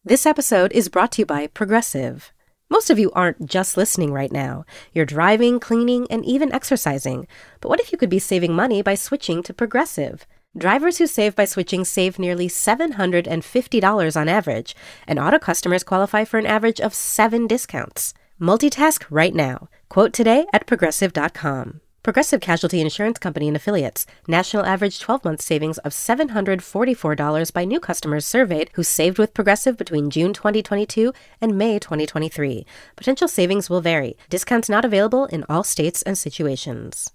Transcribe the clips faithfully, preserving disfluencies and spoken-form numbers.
This episode is brought to you by Progressive. Most of you aren't just listening right now. You're driving, cleaning, and even exercising. But what if you could be saving money by switching to Progressive? Drivers who save by switching save nearly seven hundred fifty dollars on average, and auto customers qualify for an average of seven discounts. Multitask right now. Quote today at progressive dot com. Progressive Casualty Insurance Company and Affiliates. National average twelve-month savings of seven hundred forty-four dollars by new customers surveyed who saved with Progressive between June twenty twenty-two and May twenty twenty-three. Potential savings will vary. Discounts not available in all states and situations.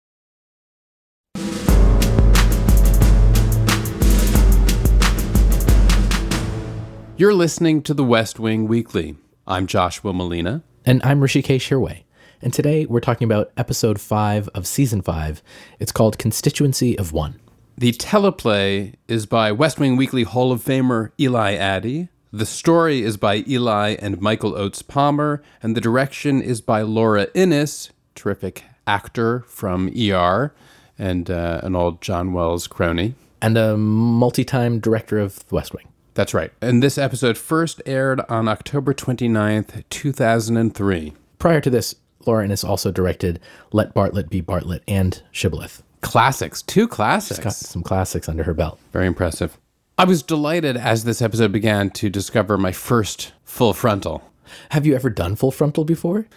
You're listening to The West Wing Weekly. I'm Joshua Molina. And I'm Rishikesh Hirway. And today we're talking about episode five of season five. It's called Constituency of One. The teleplay is by West Wing Weekly Hall of Famer Eli Addy. The story is by Eli and Michael Oates Palmer. And the direction is by Laura Innes, terrific actor from E R and uh, an old John Wells crony. And a multi-time director of The West Wing. That's right. And this episode first aired on October twenty-ninth, two thousand three. Prior to this, Laura Innes also directed Let Bartlett Be Bartlett and Shibboleth. Classics. Two classics. She's got some classics under her belt. Very impressive. I was delighted as this episode began to discover my first full frontal. Have you ever done full frontal before?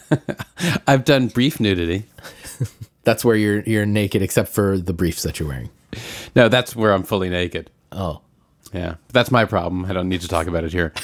I've done brief nudity. That's where you're you're naked except for the briefs that you're wearing. No, that's where I'm fully naked. Oh. Yeah, that's my problem. I don't need to talk about it here.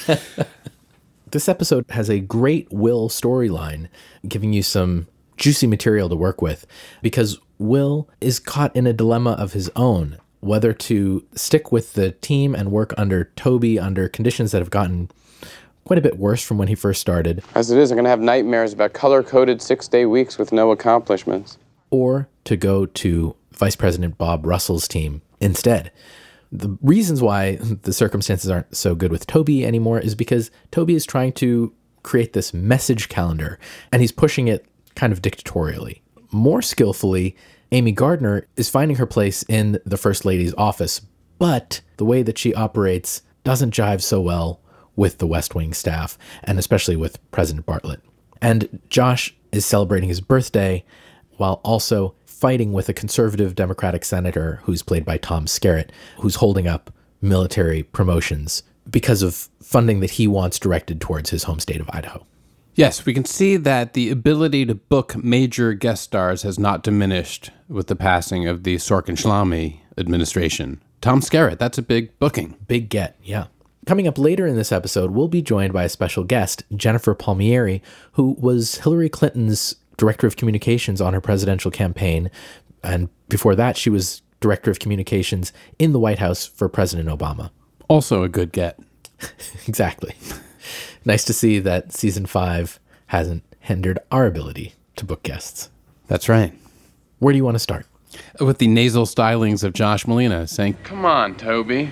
This episode has a great Will storyline, giving you some juicy material to work with, because Will is caught in a dilemma of his own, whether to stick with the team and work under Toby under conditions that have gotten quite a bit worse from when he first started. As it is, I'm going to have nightmares about color-coded six-day weeks with no accomplishments. Or to go to Vice President Bob Russell's team instead. The reasons why the circumstances aren't so good with Toby anymore is because Toby is trying to create this message calendar, and he's pushing it kind of dictatorially. More skillfully, Amy Gardner is finding her place in the First Lady's office, but the way that she operates doesn't jive so well with the West Wing staff, and especially with President Bartlett. And Josh is celebrating his birthday while also fighting with a conservative Democratic senator who's played by Tom Skerritt, who's holding up military promotions because of funding that he wants directed towards his home state of Idaho. Yes, we can see that the ability to book major guest stars has not diminished with the passing of the Sorkin-Shlamy administration. Tom Skerritt, that's a big booking. Big get, yeah. Coming up later in this episode, we'll be joined by a special guest, Jennifer Palmieri, who was Hillary Clinton's Director of Communications on her presidential campaign. And before that, she was Director of Communications in the White House for President Obama. Also a good get. Exactly. Nice to see that season five hasn't hindered our ability to book guests. That's right. Where do you want to start? With the nasal stylings of Josh Molina saying, Come on, Toby.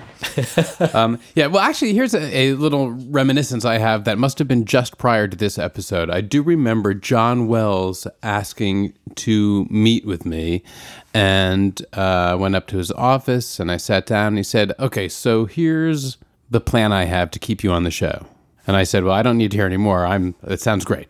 um, yeah, well, actually, here's a, a little reminiscence I have that must have been just prior to this episode. I do remember John Wells asking to meet with me, and I uh, went up to his office, and I sat down, and he said, okay, so here's the plan I have to keep you on the show. And I said, well, I don't need to hear any more. I'm, it sounds great.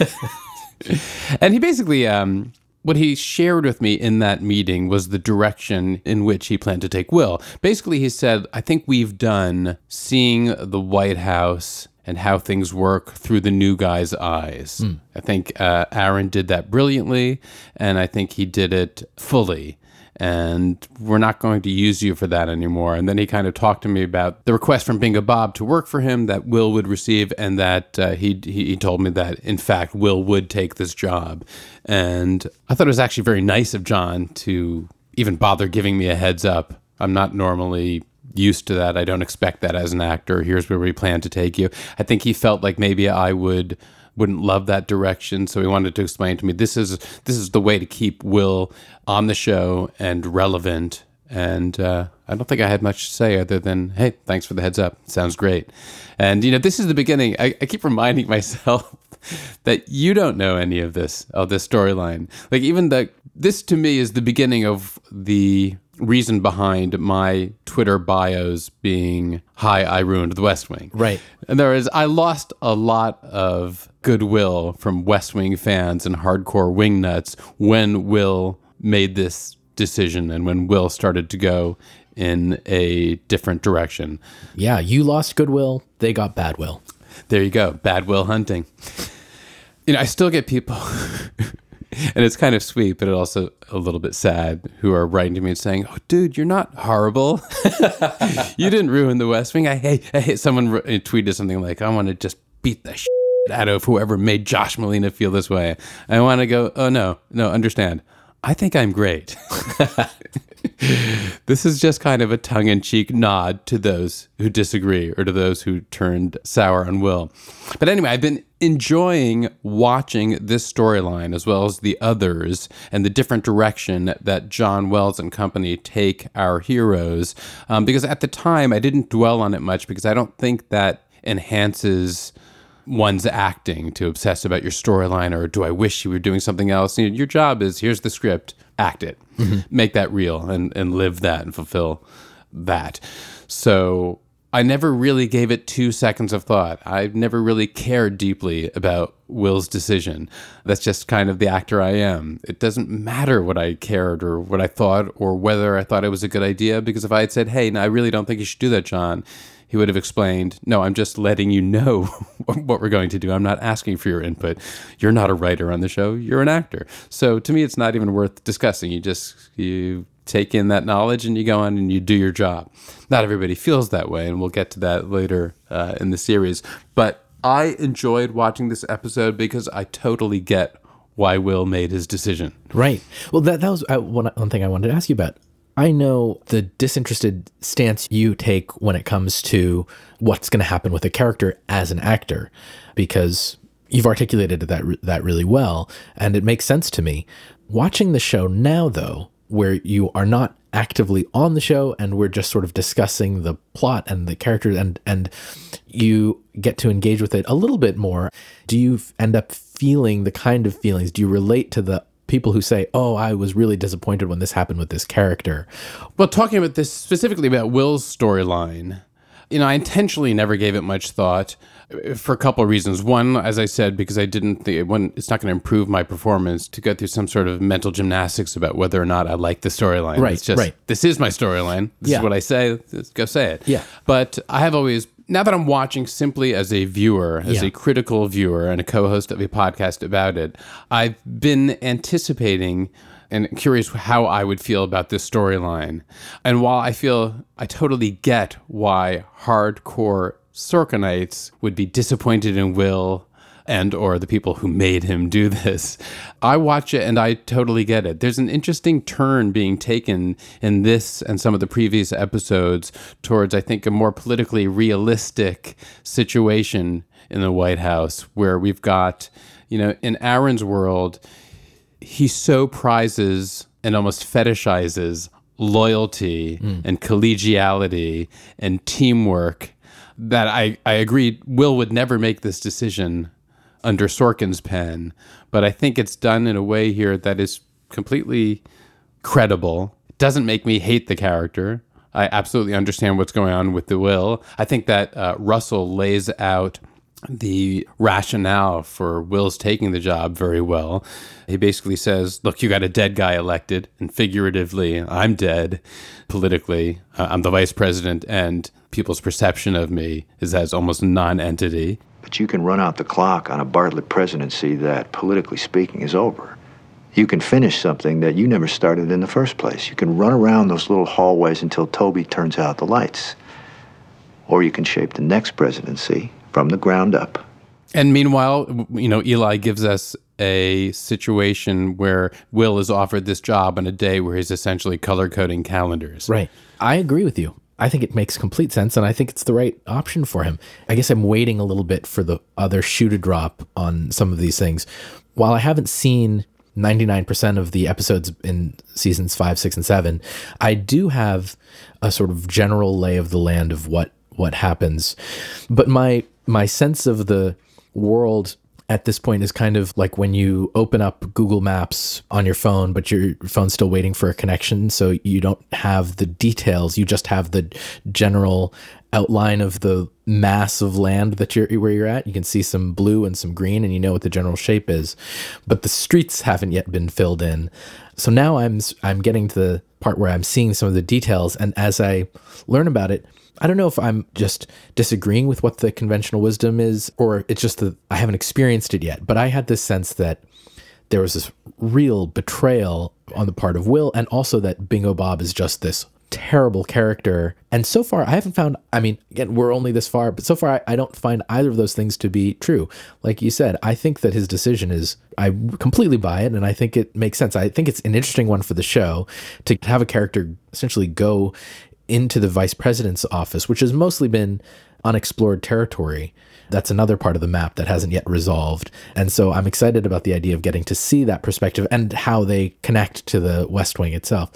And he basically... Um, What he shared with me in that meeting was the direction in which he planned to take Will. Basically, he said, I think we've done seeing the White House and how things work through the new guy's eyes. Mm. I think uh, Aaron did that brilliantly, and I think he did it fully. And we're not going to use you for that anymore. And then he kind of talked to me about the request from Bingo Bob to work for him that Will would receive, and that uh, he, he told me that, in fact, Will would take this job. And I thought it was actually very nice of John to even bother giving me a heads up. I'm not normally used to that. I don't expect that as an actor. Here's where we plan to take you. I think he felt like maybe I would... wouldn't love that direction, so he wanted to explain to me this is this is the way to keep Will on the show and relevant. And uh, I don't think I had much to say other than, hey, thanks for the heads up. Sounds great. And, you know, this is the beginning. I, I keep reminding myself that you don't know any of this, of this storyline. Like, even the, this to me is the beginning of the reason behind my Twitter bios being, "Hi, I ruined the West Wing." Right. And there is, I lost a lot of goodwill from West Wing fans and hardcore wingnuts when Will made this decision and when Will started to go in a different direction. Yeah, you lost goodwill, they got bad will. There you go, bad will hunting. You know, I still get people, and it's kind of sweet, but it also a little bit sad, who are writing to me and saying, "Oh, dude, you're not horrible. You didn't ruin the West Wing." I hate, I hate someone tweeted something like, "I want to just beat the shit out of whoever made Josh Malina feel this way." I want to go, "Oh, no, no, understand. I think I'm great." This is just kind of a tongue-in-cheek nod to those who disagree or to those who turned sour on Will. But anyway, I've been enjoying watching this storyline as well as the others and the different direction that John Wells and company take our heroes. Um, because at the time, I didn't dwell on it much because I don't think that enhances one's acting to obsess about your storyline or do I wish you were doing something else. You know, your job is, here's the script, act it, mm-hmm. make that real and, and live that and fulfill that. So I never really gave it two seconds of thought. I've never really cared deeply about Will's decision. That's just kind of the actor I am. It doesn't matter what I cared or what I thought or whether I thought it was a good idea, because if I had said, "Hey, no, I really don't think you should do that, John," he would have explained, "No, I'm just letting you know what we're going to do. I'm not asking for your input. You're not a writer on the show. You're an actor." So to me, it's not even worth discussing. You just, you take in that knowledge and you go on and you do your job. Not everybody feels that way, and we'll get to that later uh, in the series. But I enjoyed watching this episode because I totally get why Will made his decision. Right. Well, that, that was uh, one, one thing I wanted to ask you about. I know the disinterested stance you take when it comes to what's going to happen with a character as an actor, because you've articulated that that really well, and it makes sense to me. Watching the show now, though, where you are not actively on the show and we're just sort of discussing the plot and the characters, and and you get to engage with it a little bit more, do you end up feeling the kind of feelings? Do you relate to the people who say, "Oh, I was really disappointed when this happened with this character"? Well, talking about this specifically about Will's storyline, you know, I intentionally never gave it much thought for a couple of reasons. One, as I said, because I didn't think it wouldn't, it's not going to improve my performance to go through some sort of mental gymnastics about whether or not I like the storyline. Right, it's just, right. This is my storyline. This Yeah. is what I say. Let's go say it. Yeah. But I have always, now that I'm watching simply as a viewer, as Yeah. a critical viewer and a co-host of a podcast about it, I've been anticipating and curious how I would feel about this storyline. And while I feel I totally get why hardcore Sorkinites would be disappointed in Will and or the people who made him do this, I watch it and I totally get it. There's an interesting turn being taken in this and some of the previous episodes towards, I think, a more politically realistic situation in the White House, where we've got, you know, in Aaron's world, he so prizes and almost fetishizes loyalty mm. and collegiality and teamwork that I, I agreed Will would never make this decision under Sorkin's pen. But I think it's done in a way here that is completely credible. It doesn't make me hate the character. I absolutely understand what's going on with the Will. I think that uh, Russell lays out the rationale for Will's taking the job very well. He basically says, look, you got a dead guy elected, and figuratively, I'm dead. Politically, uh, I'm the vice president, and people's perception of me is as almost a non-entity. But you can run out the clock on a Bartlett presidency that, politically speaking, is over. You can finish something that you never started in the first place. You can run around those little hallways until Toby turns out the lights. Or you can shape the next presidency from the ground up. And meanwhile, you know, Eli gives us a situation where Will is offered this job on a day where he's essentially color coding calendars. Right. I agree with you. I think it makes complete sense, and I think it's the right option for him. I guess I'm waiting a little bit for the other shoe to drop on some of these things. While I haven't seen ninety-nine percent of the episodes in seasons five, six, and seven, I do have a sort of general lay of the land of what what happens. But my my sense of the world at this point is kind of like when you open up Google Maps on your phone, but your phone's still waiting for a connection. So you don't have the details. You just have the general outline of the mass of land that you're where you're at. You can see some blue and some green, and you know what the general shape is, but the streets haven't yet been filled in. So now I'm I'm getting to the part where I'm seeing some of the details, and as I learn about it, I don't know if I'm just disagreeing with what the conventional wisdom is, or it's just that I haven't experienced it yet. But I had this sense that there was this real betrayal on the part of Will, and also that Bingo Bob is just this terrible character. And so far, I haven't found, I mean, again, we're only this far, but so far, I, I don't find either of those things to be true. Like you said, I think that his decision is, I completely buy it, and I think it makes sense. I think it's an interesting one for the show to have a character essentially go into the vice president's office, which has mostly been unexplored territory. That's another part of the map that hasn't yet resolved. And so I'm excited about the idea of getting to see that perspective and how they connect to the West Wing itself.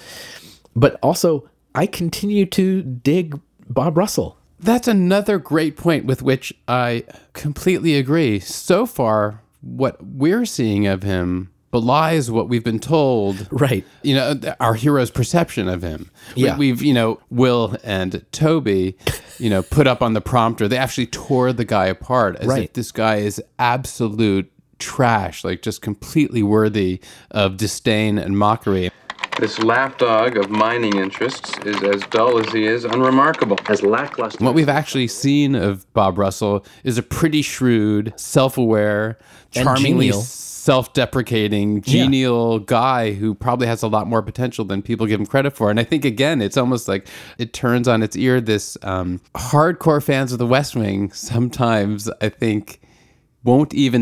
But also, I continue to dig Bob Russell. That's another great point with which I completely agree. So far, what we're seeing of him belies what we've been told. Right. You know, our hero's perception of him. Yeah. We, we've, you know, Will and Toby, you know, put up on the prompter. They actually tore the guy apart as right. if this guy is absolute trash, like just completely worthy of disdain and mockery. This lapdog of mining interests is as dull as he is unremarkable. As lackluster. What we've actually seen of Bob Russell is a pretty shrewd, self-aware, charmingly self-deprecating, genial yeah. guy who probably has a lot more potential than people give him credit for. And I think, again, it's almost like it turns on its ear. This um, hardcore fans of the West Wing sometimes, I think, won't even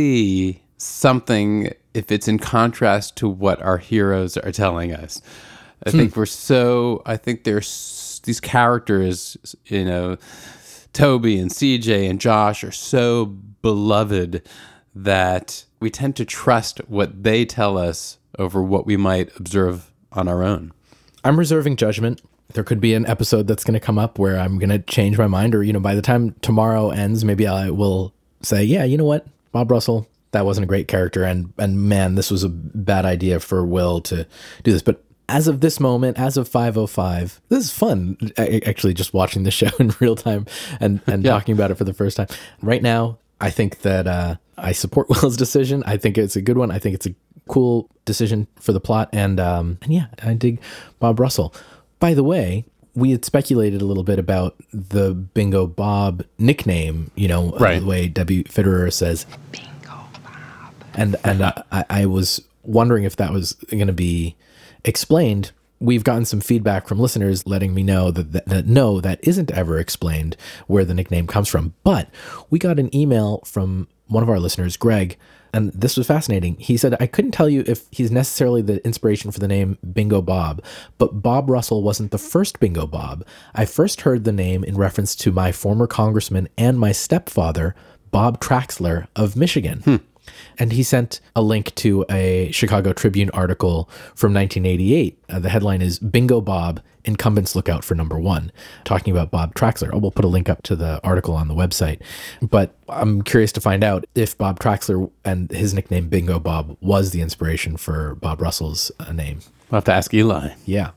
see something if it's in contrast to what our heroes are telling us. I hmm. think we're so, I think there's these characters, you know, Toby and C J and Josh are so beloved that we tend to trust what they tell us over what we might observe on our own. I'm reserving judgment. There could be an episode that's going to come up where I'm going to change my mind, or, you know, by the time tomorrow ends, maybe I will say, yeah, you know what, Bob Russell, that wasn't a great character, and and man, this was a bad idea for Will to do this. But as of this moment, as of five oh five, this is fun, actually, just watching the show in real time and, and yeah. talking about it for the first time. Right now, I think that uh, I support Will's decision. I think it's a good one. I think it's a cool decision for the plot. And, um, and yeah, I dig Bob Russell. By the way, we had speculated a little bit about the Bingo Bob nickname, you know, right. uh, the way Debbie Fitterer says, Bingo Bob. And, and uh, I, I was wondering if that was going to be explained. We've gotten some feedback from listeners letting me know that, that, that no, that isn't ever explained where the nickname comes from. But we got an email from one of our listeners, Greg, and this was fascinating. He said, I couldn't tell you if he's necessarily the inspiration for the name Bingo Bob, but Bob Russell wasn't the first Bingo Bob. I first heard the name in reference to my former congressman and my stepfather, Bob Traxler of Michigan. Hmm. And he sent a link to a Chicago Tribune article from nineteen eighty-eight. Uh, the headline is Bingo Bob, Incumbents Look Out for Number One, talking about Bob Traxler. Oh, we'll put a link up to the article on the website. But I'm curious to find out if Bob Traxler and his nickname Bingo Bob was the inspiration for Bob Russell's uh, name. We'll have to ask Eli. Yeah.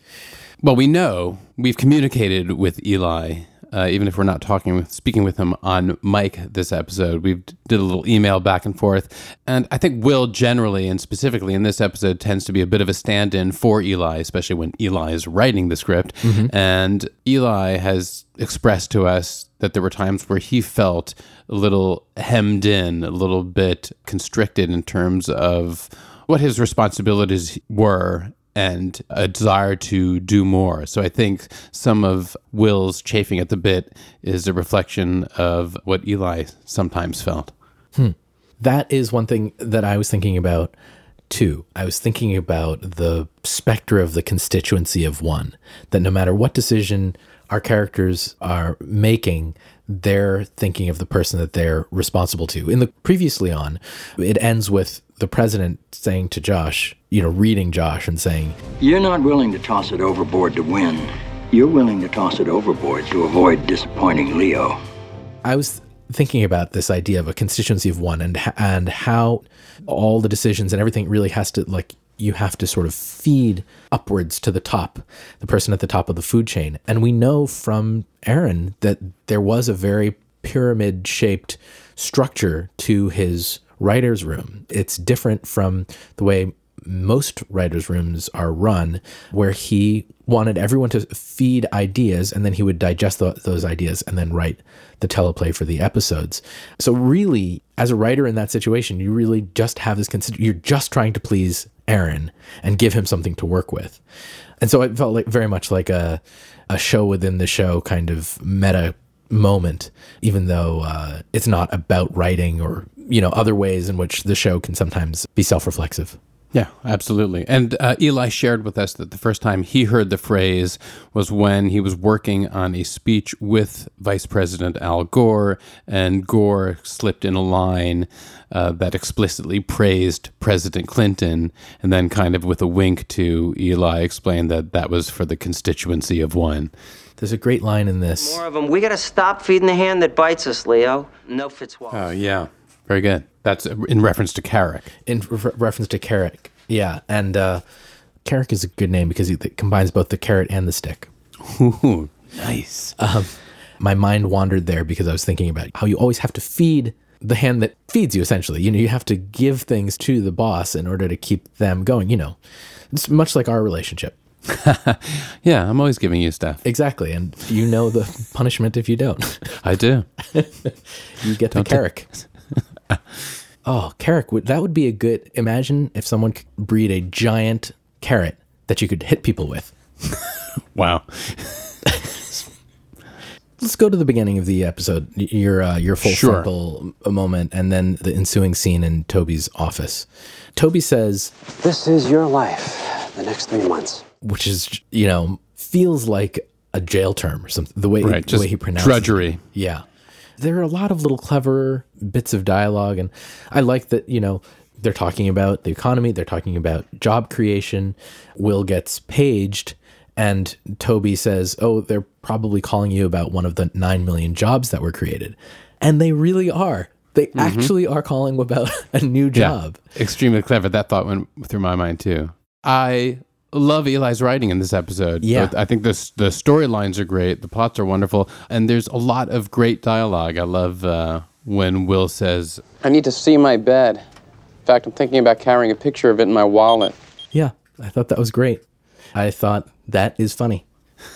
Well, we know we've communicated with Eli. Uh, even if we're not talking with, speaking with him on mic this episode, we've did a little email back and forth. And I think Will generally, and specifically in this episode, tends to be a bit of a stand-in for Eli, especially when Eli is writing the script. Mm-hmm. And Eli has expressed to us that there were times where he felt a little hemmed in, a little bit constricted in terms of what his responsibilities were and a desire to do more. So I think some of Will's chafing at the bit is a reflection of what Eli sometimes felt. Hmm. That is one thing that I was thinking about too. I was thinking about the specter of the constituency of one, that no matter what decision our characters are making, they're thinking of the person that they're responsible to. In the previously on, it ends with the president saying to Josh, you know, reading Josh and saying, you're not willing to toss it overboard to win. You're willing to toss it overboard to avoid disappointing Leo. I was thinking about this idea of a constituency of one and and how all the decisions and everything really has to, like, you have to sort of feed upwards to the top, the person at the top of the food chain. And we know from Aaron that there was a very pyramid-shaped structure to his writer's room. It's different from the way most writers' rooms are run, where he wanted everyone to feed ideas and then he would digest th- those ideas and then write the teleplay for the episodes. So really, as a writer in that situation, you really just have this, consider- you're just trying to please Aaron and give him something to work with. And so it felt like very much like a, a show within the show kind of meta moment, even though uh, it's not about writing or, you know, other ways in which the show can sometimes be self-reflexive. Yeah, absolutely. And uh, Eli shared with us that the first time he heard the phrase was when he was working on a speech with Vice President Al Gore, and Gore slipped in a line uh, that explicitly praised President Clinton, and then kind of with a wink to Eli explained that that was for the constituency of one. There's a great line in this. More of them. We got to stop feeding the hand that bites us, Leo. No Fitzwallace. Oh, yeah. Very good. That's in reference to Carrick. In re- reference to Carrick, yeah. And uh, Carrick is a good name because he th- combines both the carrot and the stick. Ooh, nice. Um, my mind wandered there because I was thinking about how you always have to feed the hand that feeds you, essentially. You know, you have to give things to the boss in order to keep them going. You know, it's much like our relationship. Yeah, I'm always giving you stuff. Exactly. And you know the punishment if you don't. I do. You get Don't the Carrick. Oh, carrot, would that would be a good, imagine if someone could breed a giant carrot that you could hit people with. Wow. Let's go to the beginning of the episode, your uh, your full Sure. frontal moment, and then the ensuing scene in Toby's office. Toby says, This is your life, the next three months. which is, you know, feels like a jail term or something, the way, Right, the just way he pronounces drudgery. it. Yeah. There are a lot of little clever bits of dialogue, and I like that, you know, they're talking about the economy, they're talking about job creation. Will gets paged, and Toby says, oh, they're probably calling you about one of the nine million jobs that were created. And they really are. They mm-hmm. actually are calling about a new job. Yeah, extremely clever. That thought went through my mind too. I love Eli's writing in this episode. Yeah. Both, I think the, the storylines are great. The plots are wonderful. And there's a lot of great dialogue. I love uh, when Will says, I need to see my bed. In fact, I'm thinking about carrying a picture of it in my wallet. Yeah, I thought that was great. I thought that is funny.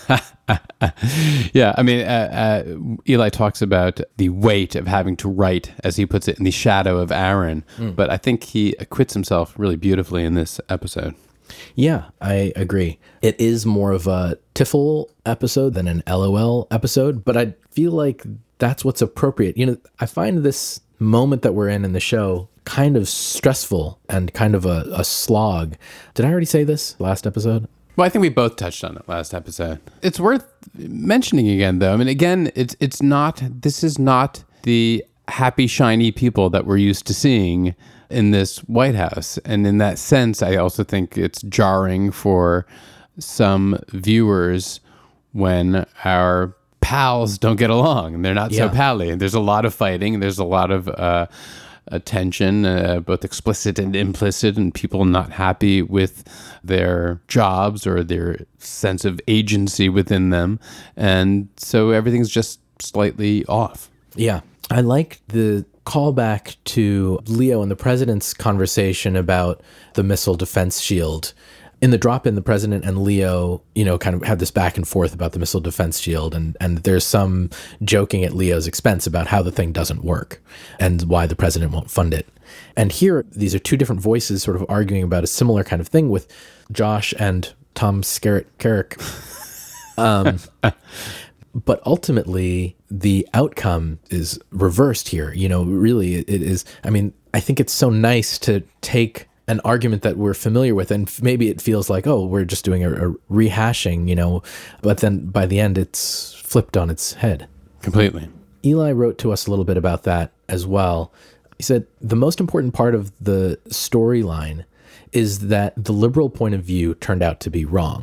Yeah, I mean, uh, uh, Eli talks about the weight of having to write, as he puts it, in the shadow of Aaron. Mm. But I think he acquits himself really beautifully in this episode. Yeah, I agree. It is more of a Tiffle episode than an LOL episode, but I feel like that's what's appropriate. You know, I find this moment that we're in in the show kind of stressful and kind of a, a slog. Did I already say this last episode? Well, I think we both touched on it last episode. It's worth mentioning again, though. I mean, again, it's it's not, this is not the happy, shiny people that we're used to seeing in this White House. And in that sense, I also think it's jarring for some viewers when our pals don't get along and they're not Yeah. so pally. And there's a lot of fighting, and there's a lot of uh, attention, uh, both explicit and implicit, and people not happy with their jobs or their sense of agency within them. And so everything's just slightly off. Yeah. I like the callback to Leo and the president's conversation about the missile defense shield. In the drop-in, the president and Leo, you know, kind of have this back and forth about the missile defense shield, and, and there's some joking at Leo's expense about how the thing doesn't work and why the president won't fund it. And here, these are two different voices sort of arguing about a similar kind of thing with Josh and Tom Skerritt Carrick. Um, but ultimately, the outcome is reversed here. You know, really, it is, I mean, I think it's so nice to take an argument that we're familiar with, and maybe it feels like, oh, we're just doing a, a rehashing, you know, but then by the end it's flipped on its head. Completely. Eli wrote to us a little bit about that as well. He said, the most important part of the storyline is that the liberal point of view turned out to be wrong.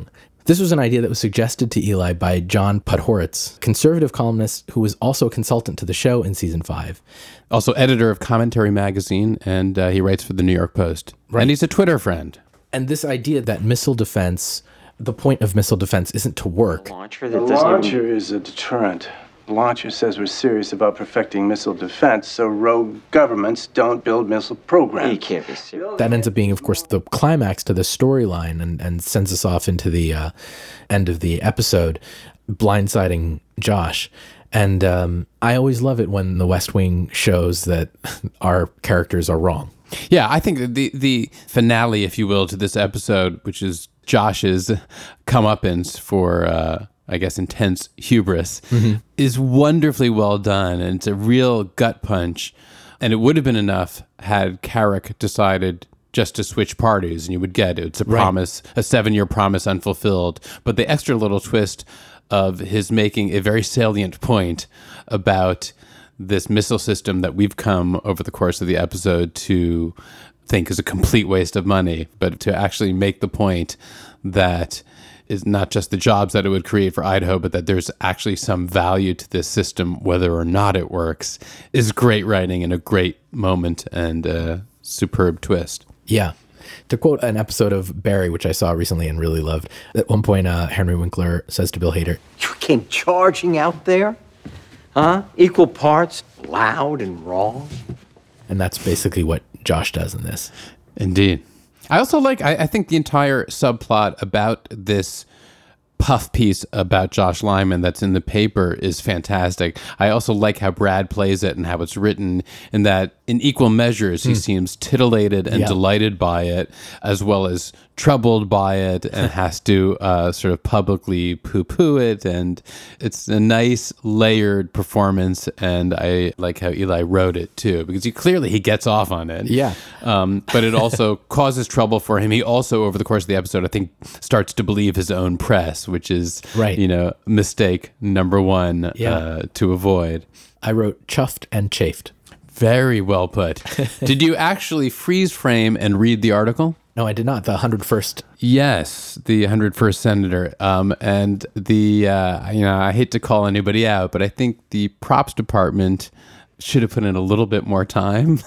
This was an idea that was suggested to Eli by John Podhoretz, conservative columnist who was also a consultant to the show in season five. Also editor of Commentary Magazine, and uh, he writes for the New York Post. Right. And he's a Twitter friend. And this idea that missile defense, the point of missile defense isn't to work. The launcher, that the launcher even... is a deterrent. The launcher says we're serious about perfecting missile defense, so rogue governments don't build missile programs. You can't be serious. That ends up being, of course, the climax to the storyline and, and sends us off into the uh, end of the episode, blindsiding Josh. And um, I always love it when the West Wing shows that our characters are wrong. Yeah, I think the the finale, if you will, to this episode, which is Josh's comeuppance for... Uh, I guess, intense hubris, mm-hmm. is wonderfully well done. And it's a real gut punch. And it would have been enough had Carrick decided just to switch parties, and you would get it. It's a right. promise, a seven-year promise unfulfilled. But the extra little twist of his making a very salient point about this missile system that we've come over the course of the episode to think is a complete waste of money, but to actually make the point that is not just the jobs that it would create for Idaho, but that there's actually some value to this system, whether or not it works, is great writing and a great moment and a superb twist. Yeah. To quote an episode of Barry, which I saw recently and really loved, at one point, uh, Henry Winkler says to Bill Hader, "You came charging out there? Huh? Equal parts loud and wrong?" And that's basically what Josh does in this. Indeed. I also like, I, I think the entire subplot about this puff piece about Josh Lyman that's in the paper is fantastic. I also like how Brad plays it and how it's written, in that in equal measures, he mm. seems titillated and yeah. delighted by it, as well as troubled by it, and has to uh, sort of publicly poo-poo it. And it's a nice layered performance. And I like how Eli wrote it too, because he clearly he gets off on it. Yeah. Um, but it also causes trouble for him. He also, over the course of the episode, I think, starts to believe his own press, which is, right. you know, mistake number one yeah. uh, to avoid. I wrote chuffed and chafed. Very well put. Did you actually freeze frame and read the article? No, I did not. The one hundred first. Yes, the one hundred first Senator. Um, and the, uh, you know, I hate to call anybody out, but I think the props department should have put in a little bit more time.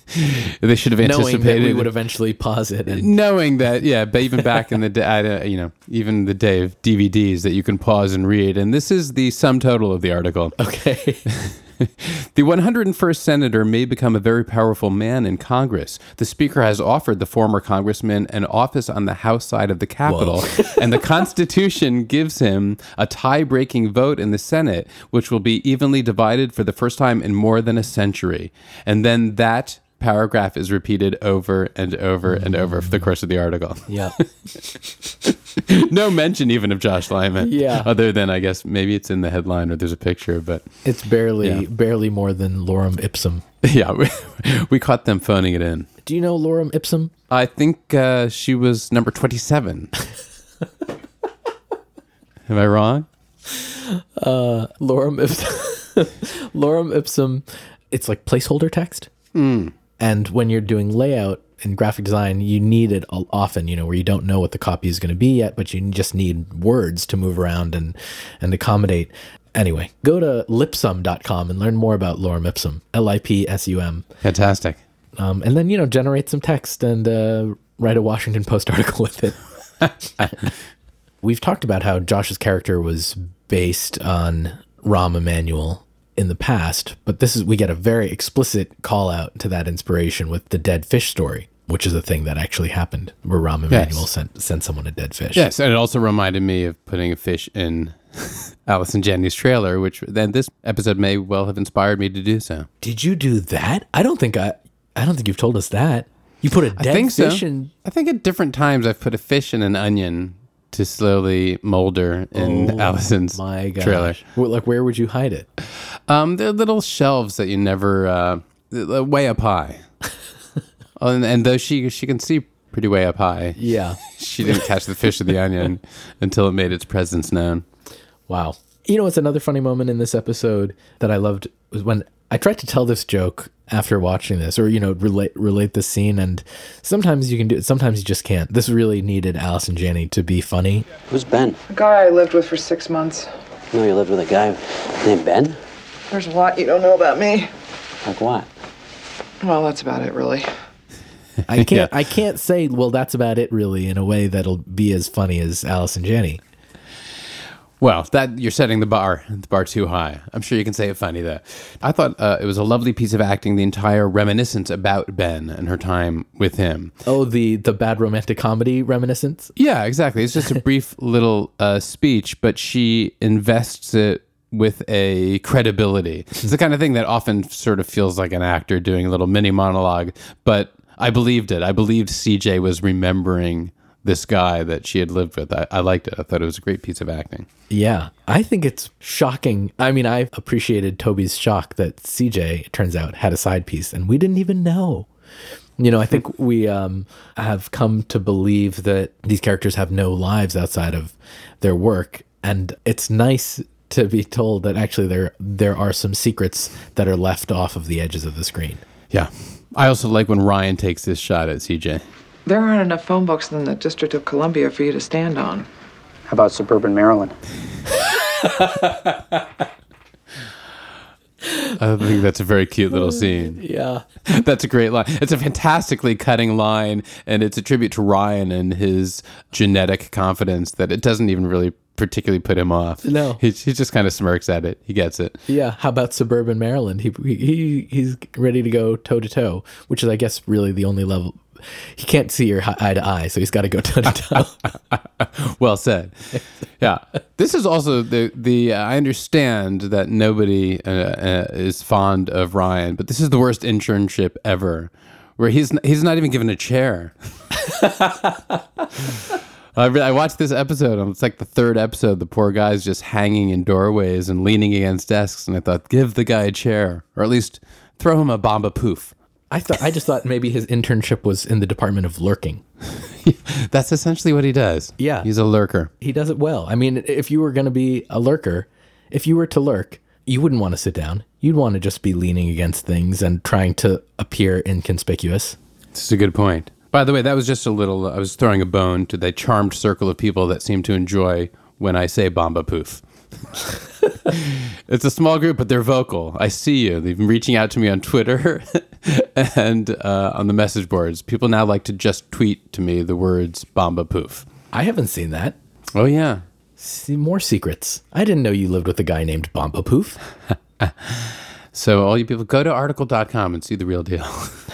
They should have anticipated. Knowing that we would eventually pause it. And... Knowing that, yeah, but even back in the day, you know, even the day of D V Ds that you can pause and read. And this is the sum total of the article. Okay. The one hundred first Senator may become a very powerful man in Congress. The Speaker has offered the former congressman an office on the House side of the Capitol, and the Constitution gives him a tie-breaking vote in the Senate, which will be evenly divided for the first time in more than a century. And then that paragraph is repeated over and over and over for the course of the article. Yeah. No mention even of Josh Lyman. Yeah. Other than, I guess, maybe it's in the headline or there's a picture, but... It's barely yeah. barely more than Lorem Ipsum. Yeah, we, we caught them phoning it in. Do you know Lorem Ipsum? I think uh, she was number twenty-seven. Am I wrong? Uh, Lorem Ipsum. Lorem Ipsum, it's like placeholder text. Mm. And when you're doing layout in graphic design, you need it often, you know, where you don't know what the copy is going to be yet, but you just need words to move around and, and accommodate. Anyway, go to lipsum dot com and learn more about Lorem Ipsum, L I P S U M. Fantastic. Um, and then, you know, generate some text and uh, write a Washington Post article with it. We've talked about how Josh's character was based on Rahm Emanuel in the past, but this is, we get a very explicit call out to that inspiration with the dead fish story, which is a thing that actually happened, where Rahm Emanuel yes. sent sent someone a dead fish. Yes, and it also reminded me of putting a fish in Alice and Janney's trailer, which then this episode may well have inspired me to do so. Did you do that? I don't think I. I don't think you've told us that. You put a dead I think fish so. in. I think at different times I've put a fish in an onion to slowly molder in oh, Allison's my gosh. trailer. Well, like, where would you hide it? Um, they're little shelves that you never, uh, way up high. oh, and, and though she she can see pretty way up high, yeah, she didn't catch the fish of the onion until it made its presence known. Wow. You know, it's another funny moment in this episode that I loved was when I tried to tell this joke after watching this, or, you know, relate relate the scene. And sometimes you can do it, sometimes you just can't. This really needed Allison Janney to be funny. Who's Ben? A guy I lived with for six months. No, you lived with a guy named Ben? There's a lot you don't know about me. Like what? Well, that's about it, really. I can't yeah. I can't say, well, that's about it, really, in a way that'll be as funny as Allison Janney. Well, that you're setting the bar, the bar too high. I'm sure you can say it funny, though. I thought uh, it was a lovely piece of acting, the entire reminiscence about Ben and her time with him. Oh, the, the bad romantic comedy reminiscence? Yeah, exactly. It's just a brief little uh, speech, but she invests it with a credibility. It's the kind of thing that often sort of feels like an actor doing a little mini monologue, but I believed it. I believed C J was remembering this guy that she had lived with. I, I liked it. I thought it was a great piece of acting. Yeah, I think it's shocking. I mean, I appreciated Toby's shock that C J, it turns out, had a side piece, and we didn't even know. You know, I think we um, have come to believe that these characters have no lives outside of their work, and it's nice to be told that actually there there are some secrets that are left off of the edges of the screen. Yeah. I also like when Ryan takes this shot at C J. There aren't enough phone books in the District of Columbia for you to stand on. How about suburban Maryland? I think that's a very cute little scene. Yeah. That's a great line. It's a fantastically cutting line, and it's a tribute to Ryan and his genetic confidence that it doesn't even really particularly put him off. No. He, he just kind of smirks at it. He gets it. Yeah. How about suburban Maryland? He, he He's ready to go toe-to-toe, which is, I guess, really the only level. He can't see her eye to eye, so he's got to go toe to toe. Well said. Yeah, this is also the the. Uh, I understand that nobody uh, uh, is fond of Ryan, but this is the worst internship ever, where he's he's not even given a chair. I, I watched this episode. And it's like the third episode. The poor guy's just hanging in doorways and leaning against desks, and I thought, give the guy a chair, or at least throw him a Bomba Poof. I thought I just thought maybe his internship was in the Department of Lurking. That's essentially what he does. Yeah. He's a lurker. He does it well. I mean, if you were going to be a lurker, if you were to lurk, you wouldn't want to sit down. You'd want to just be leaning against things and trying to appear inconspicuous. This is a good point. By the way, that was just a little, I was throwing a bone to the charmed circle of people that seem to enjoy when I say Bomba Poof. It's a small group, but they're vocal. I see you. They've been reaching out to me on Twitter and uh, on the message boards. People now like to just tweet to me the words Bomba Poof. I haven't seen that. Oh, yeah. See, more secrets. I didn't know you lived with a guy named Bomba Poof. So all you people, go to article dot com and see the real deal.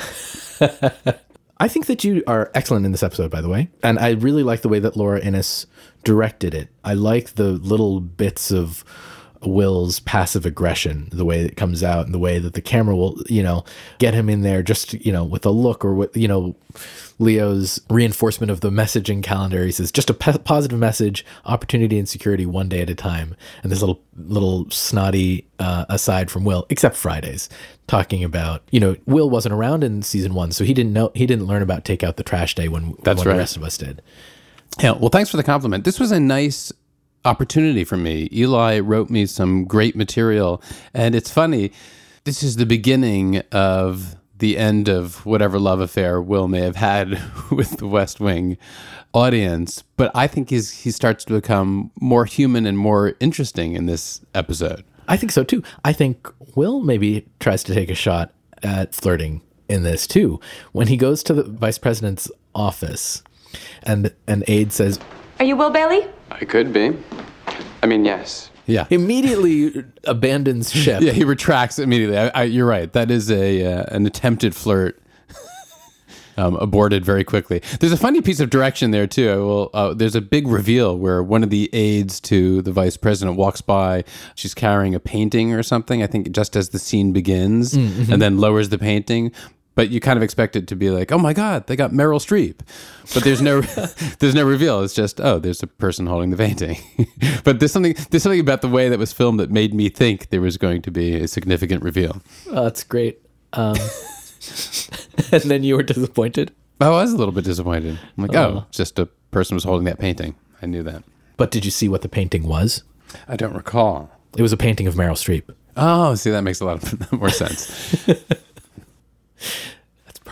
I think that you are excellent in this episode, by the way. And I really like the way that Laura Innes directed it. I like the little bits of Will's passive aggression, the way it comes out and the way that the camera will, you know, get him in there just, you know, with a look or with, you know, Leo's reinforcement of the messaging calendar. He says, just a p- positive message, opportunity and security one day at a time. And this little, little snotty uh, aside from Will, except Fridays, talking about, you know, Will wasn't around in season one, so he didn't know, he didn't learn about take out the trash day when, That's when right. the rest of us did. Yeah, well, thanks for the compliment. This was a nice opportunity for me. Eli wrote me some great material, and it's funny, this is the beginning of the end of whatever love affair Will may have had with the West Wing audience, but I think he's he starts to become more human and more interesting in this episode. I think so too. I think Will maybe tries to take a shot at flirting in this too. When he goes to the vice president's office and an aide says, "Are you Will Bailey?" I could be. I mean, yes. Yeah. Immediately abandons ship. Yeah, he retracts immediately. I, I, you're right. That is a uh, an attempted flirt. Um, aborted very quickly. There's a funny piece of direction there too. Well, uh, there's a big reveal where one of the aides to the vice president walks by. She's carrying a painting or something, I think, just as the scene begins, mm-hmm. and then lowers the painting. But you kind of expect it to be like, oh my God, they got Meryl Streep. But there's no, there's no reveal. It's just, oh, there's a person holding the painting. But there's something, there's something about the way that was filmed that made me think there was going to be a significant reveal. Oh, that's great. Um, and then you were disappointed? I was a little bit disappointed. I'm like, oh. oh, just a person was holding that painting. I knew that. But did you see what the painting was? I don't recall. It was a painting of Meryl Streep. Oh, see, that makes a lot of more sense.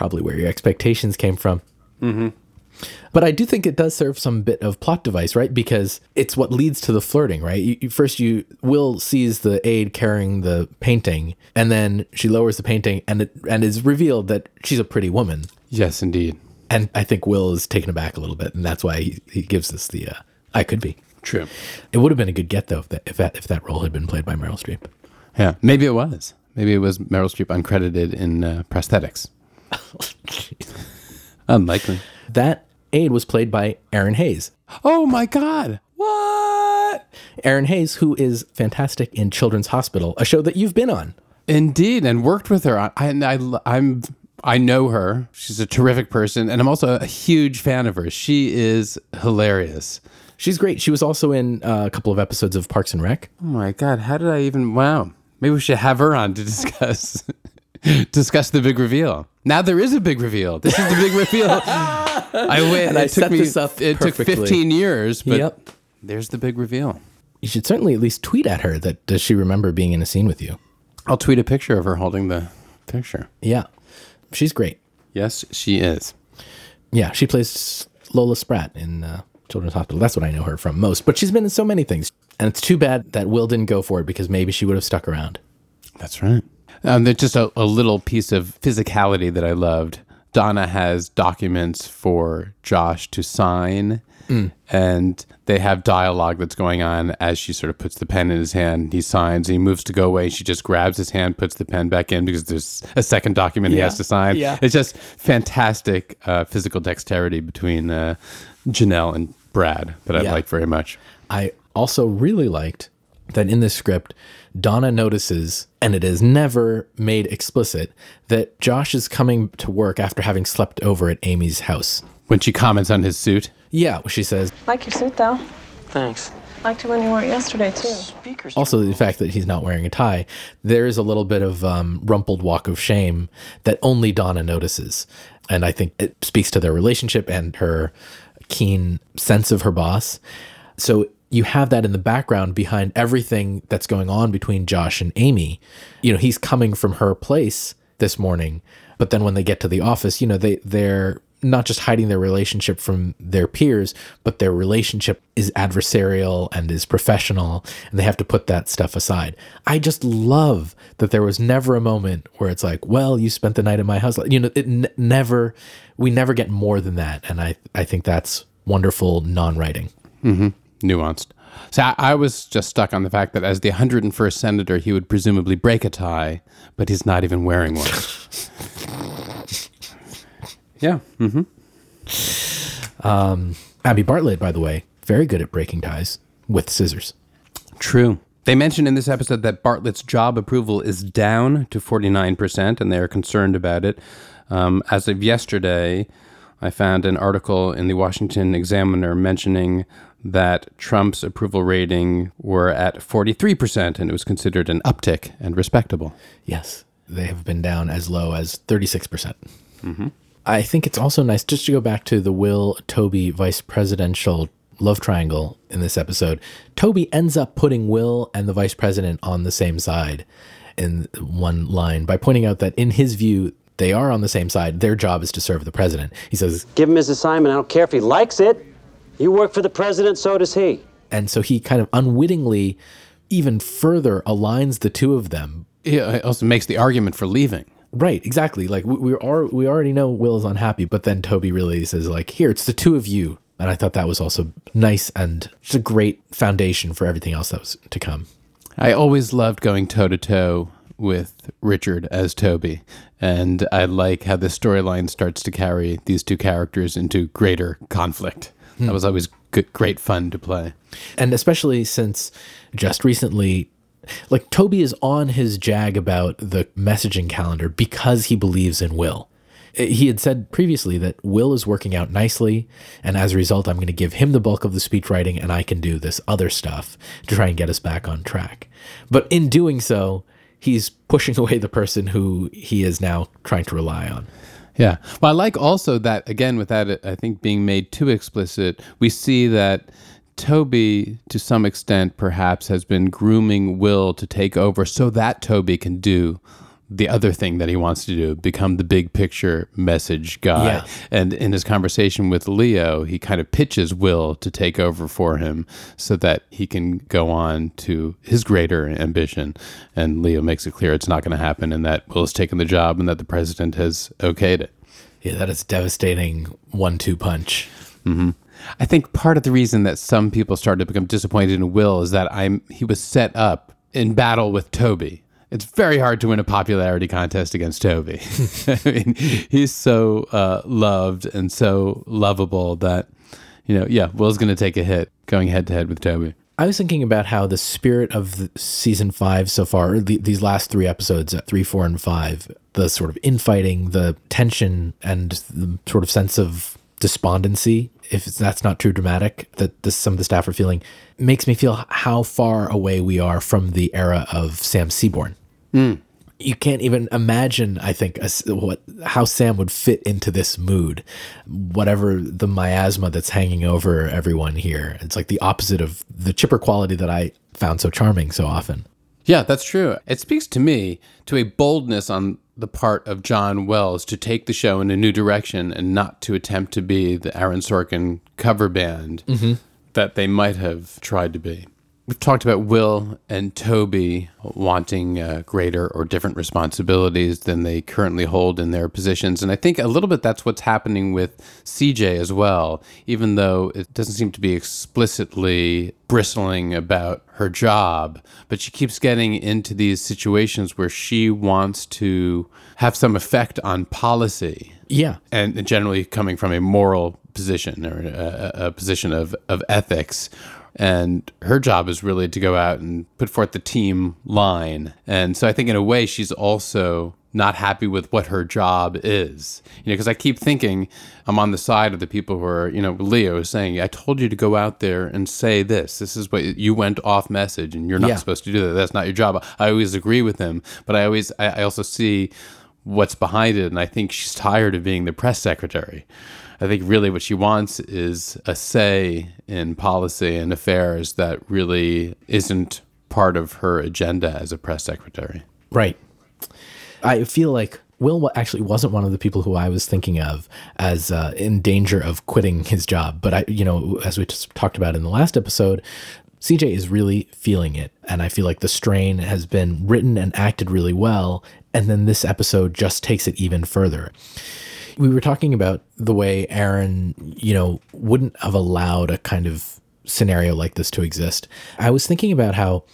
probably where your expectations came from. Mm-hmm. But I do think it does serve some bit of plot device, right? Because it's what leads to the flirting, right? You, you, first, you Will sees the aide carrying the painting, and then she lowers the painting, and it and it's revealed that she's a pretty woman. Yes, indeed. And I think Will is taken aback a little bit, and that's why he, he gives us the, uh, I could be. True. It would have been a good get, though, if that, if that, if that role had been played by Meryl Streep. Yeah, maybe it was. Maybe it was Meryl Streep uncredited in uh, prosthetics. Unlikely. That aide was played by Erin Hayes. Oh my God. What? Erin Hayes, who is fantastic in Children's Hospital, a show that you've been on. Indeed, and worked with her. I, I, I'm, I know her. She's a terrific person, and I'm also a huge fan of her. She is hilarious. She's great. She was also in uh, a couple of episodes of Parks and Rec. Oh my God, how did I even, wow. Maybe we should have her on to discuss discuss the big reveal. Now there is a big reveal. This is the big reveal. I went. And it I took set me, this up It perfectly. took fifteen years, but Yep. there's the big reveal. You should certainly at least tweet at her that does she remember being in a scene with you. I'll tweet a picture of her holding the picture. Yeah. She's great. Yes, she is. Yeah, she plays Lola Spratt in uh, Children's Hospital. That's what I know her from most. But she's been in so many things. And it's too bad that Will didn't go for it because maybe she would have stuck around. That's right. Um, there's just a, a little piece of physicality that I loved. Donna has documents for Josh to sign, mm. and they have dialogue that's going on as she sort of puts the pen in his hand. He signs, and he moves to go away. She just grabs his hand, puts the pen back in because there's a second document yeah. he has to sign. Yeah. It's just fantastic uh, physical dexterity between uh, Janelle and Brad that I yeah. like very much. I also really liked that in this script, Donna notices, and it is never made explicit, that Josh is coming to work after having slept over at Amy's house. When she comments on his suit? Yeah, she says, like your suit, though. Thanks. Liked it when you wore it yesterday, too. Speakers. Also, the fact that he's not wearing a tie, there is a little bit of um, rumpled walk of shame that only Donna notices. And I think it speaks to their relationship and her keen sense of her boss. So you have that in the background behind everything that's going on between Josh and Amy. You know, he's coming from her place this morning, but then when they get to the office, you know, they, they're not just hiding their relationship from their peers, but their relationship is adversarial and is professional, and they have to put that stuff aside. I just love that there was never a moment where it's like, well, you spent the night at my house. You know, it n- never, we never get more than that. And I, I think that's wonderful non-writing. Mm-hmm. Nuanced. So I, I was just stuck on the fact that as the one hundred first senator, he would presumably break a tie, but he's not even wearing one. yeah. Mm-hmm. Um, Abby Bartlett, by the way, very good at breaking ties with scissors. True. They mentioned in this episode that Bartlett's job approval is down to forty-nine percent, and they are concerned about it. Um, as of yesterday, I found an article in the Washington Examiner mentioning that Trump's approval rating were at forty-three percent, and it was considered an uptick and respectable. Yes, they have been down as low as thirty-six percent. Mm-hmm. I think it's also nice, just to go back to the Will, Toby vice presidential love triangle in this episode, Toby ends up putting Will and the vice president on the same side in one line by pointing out that in his view, they are on the same side. Their job is to serve the president. He says, give him his assignment. I don't care if he likes it. You work for the president, so does he. And so he kind of unwittingly even further aligns the two of them. It also makes the argument for leaving. Right, exactly. Like we we, are, we already know Will is unhappy, but then Toby really says like, here, it's the two of you. And I thought that was also nice and just a great foundation for everything else that was to come. I always loved going toe-to-toe with Richard as Toby. And I like how the storyline starts to carry these two characters into greater conflict. Hmm. That was always good, great fun to play. And especially since just recently, like Toby is on his jag about the messaging calendar because he believes in Will. He had said previously that Will is working out nicely, and as a result, I'm going to give him the bulk of the speech writing, and I can do this other stuff to try and get us back on track. But in doing so, he's pushing away the person who he is now trying to rely on. Yeah. Well, I like also that, again, without it, I think, being made too explicit, we see that Toby, to some extent, perhaps, has been grooming Will to take over so that Toby can do the other thing that he wants to do, become the big picture message guy. Yeah. And in his conversation with Leo, he kind of pitches Will to take over for him so that he can go on to his greater ambition. And Leo makes it clear it's not going to happen and that Will has taken the job and that the president has okayed it. Yeah, that is devastating one two punch. Mm-hmm. I think part of the reason that some people started to become disappointed in Will is that I'm he was set up in battle with Toby. It's very hard to win a popularity contest against Toby. I mean, he's so uh, loved and so lovable that, you know, yeah, Will's going to take a hit going head to head with Toby. I was thinking about how the spirit of the season five so far, the, these last three episodes, three, four, and five, the sort of infighting, the tension, and the sort of sense of despondency, if that's not too dramatic, that this, some of the staff are feeling, makes me feel how far away we are from the era of Sam Seaborn. Mm. You can't even imagine, I think, a, what how Sam would fit into this mood, whatever the miasma that's hanging over everyone here. It's like the opposite of the chipper quality that I found so charming so often. Yeah, that's true. It speaks to me to a boldness on the part of John Wells to take the show in a new direction and not to attempt to be the Aaron Sorkin cover band mm-hmm. that they might have tried to be. We've talked about Will and Toby wanting uh, greater or different responsibilities than they currently hold in their positions. And I think a little bit that's what's happening with C J as well, even though it doesn't seem to be explicitly bristling about her job. But she keeps getting into these situations where she wants to have some effect on policy. Yeah. And generally coming from a moral position or a, a position of, of ethics. And her job is really to go out and put forth the team line. And so I think in a way she's also not happy with what her job is. You know, because I keep thinking I'm on the side of the people who are, you know, Leo is saying, I told you to go out there and say this. This is what you went off message and you're not yeah. supposed to do that. That's not your job. I always agree with him. But I always, I, I also see what's behind it. And I think she's tired of being the press secretary. I think really what she wants is a say in policy and affairs that really isn't part of her agenda as a press secretary. Right. I feel like Will actually wasn't one of the people who I was thinking of as uh, in danger of quitting his job. But I, you know, as we just talked about in the last episode, C J is really feeling it. And I feel like the strain has been written and acted really well. And then this episode just takes it even further. We were talking about the way Aaron, you know, wouldn't have allowed a kind of scenario like this to exist. I was thinking about how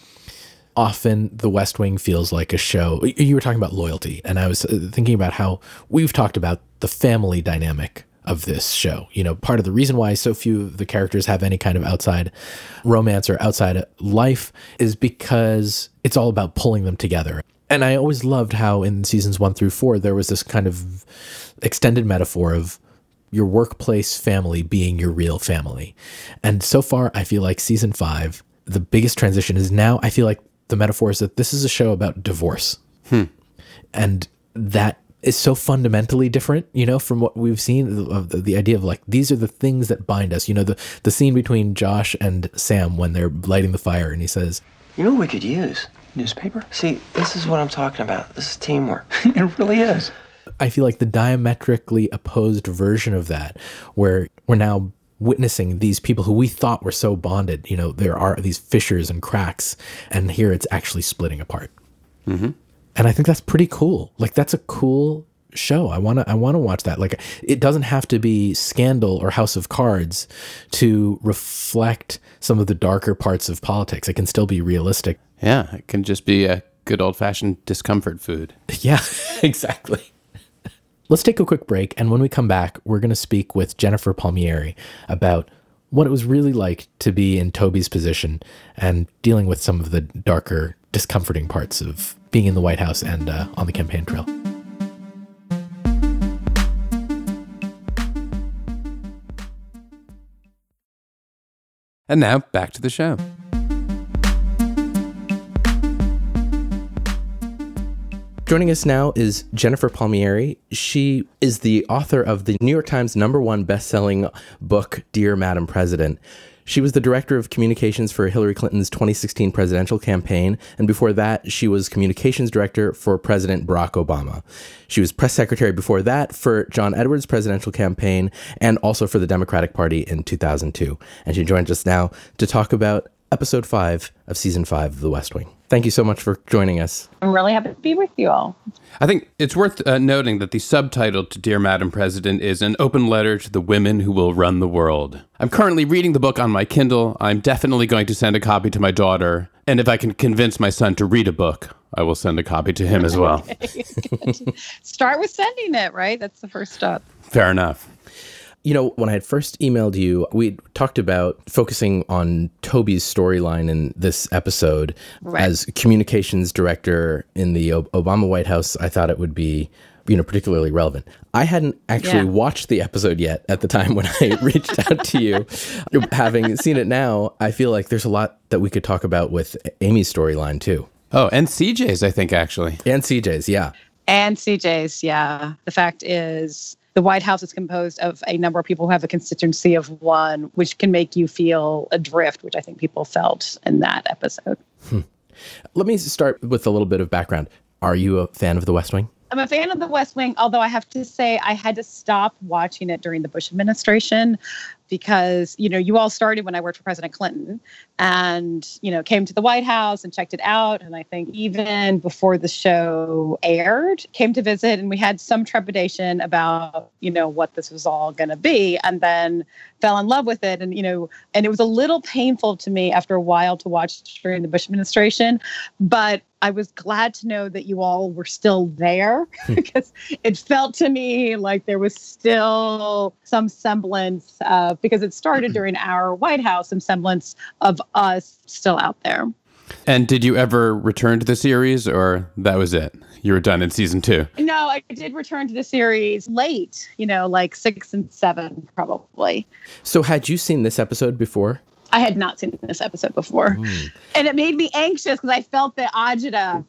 often The West Wing feels like a show. You were talking about loyalty, and I was thinking about how we've talked about the family dynamic of this show. You know, part of the reason why so few of the characters have any kind of outside romance or outside life is because it's all about pulling them together. And I always loved how in seasons one through four, there was this kind of extended metaphor of your workplace family being your real family. And so far, I feel like season five, the biggest transition is now I feel like the metaphor is that this is a show about divorce. Hmm. And that is so fundamentally different, you know, from what we've seen of the, the idea of like, these are the things that bind us. You know, the, the scene between Josh and Sam when they're lighting the fire and he says, you know what we could use? Newspaper? See, this is what I'm talking about. This is teamwork. It really is. I feel like the diametrically opposed version of that, where we're now witnessing these people who we thought were so bonded, you know, there are these fissures and cracks, and here it's actually splitting apart. Mm-hmm. And I think that's pretty cool. Like, that's a cool show. I want to I want to watch that. Like, it doesn't have to be Scandal or House of Cards to reflect some of the darker parts of politics. It can still be realistic. Yeah, it can just be a good old-fashioned discomfort food. Yeah, exactly. Let's take a quick break, and when we come back, we're going to speak with Jennifer Palmieri about what it was really like to be in Toby's position and dealing with some of the darker, discomforting parts of being in the White House and uh, on the campaign trail. And now, back to the show. Joining us now is Jennifer Palmieri. She is the author of the New York Times number one best-selling book, Dear Madam President. She was the director of communications for Hillary Clinton's twenty sixteen presidential campaign, and before that, she was communications director for President Barack Obama. She was press secretary before that for John Edwards' presidential campaign and also for the Democratic Party in two thousand two. And she joins us now to talk about episode five of season five of The West Wing. Thank you so much for joining us. I'm really happy to be with you all. I think it's worth uh, noting that the subtitle to Dear Madam President is An Open Letter to the Women Who Will Run the World. I'm currently reading the book on my Kindle. I'm definitely going to send a copy to my daughter. And if I can convince my son to read a book, I will send a copy to him as well. Start with sending it, right? That's the first step. Fair enough. You know, when I had first emailed you, we talked about focusing on Toby's storyline in this episode. Right. As communications director in the Obama White House, I thought it would be, you know, particularly relevant. I hadn't actually yeah. watched the episode yet at the time when I reached out to you. Having seen it now, I feel like there's a lot that we could talk about with Amy's storyline too. Oh, and C J's, I think, actually. And C J's, yeah. And C J's, yeah. The fact is, the White House is composed of a number of people who have a constituency of one, which can make you feel adrift, which I think people felt in that episode. Hmm. Let me start with a little bit of background. Are you a fan of The West Wing? I'm a fan of The West Wing, although I have to say I had to stop watching it during the Bush administration because, you know, you all started when I worked for President Clinton and, you know, came to the White House and checked it out. And I think even before the show aired, came to visit and we had some trepidation about, you know, what this was all going to be, and then fell in love with it. And, you know, and it was a little painful to me after a while to watch during the Bush administration, but I was glad to know that you all were still there because it felt to me like there was still some semblance of, because it started during our White House, some semblance of us still out there. And did you ever return to the series, or that was it? You were done in season two? No, I did return to the series late, you know, like six and seven, probably. So had you seen this episode before? I had not seen this episode before. Mm. And it made me anxious because I felt the agita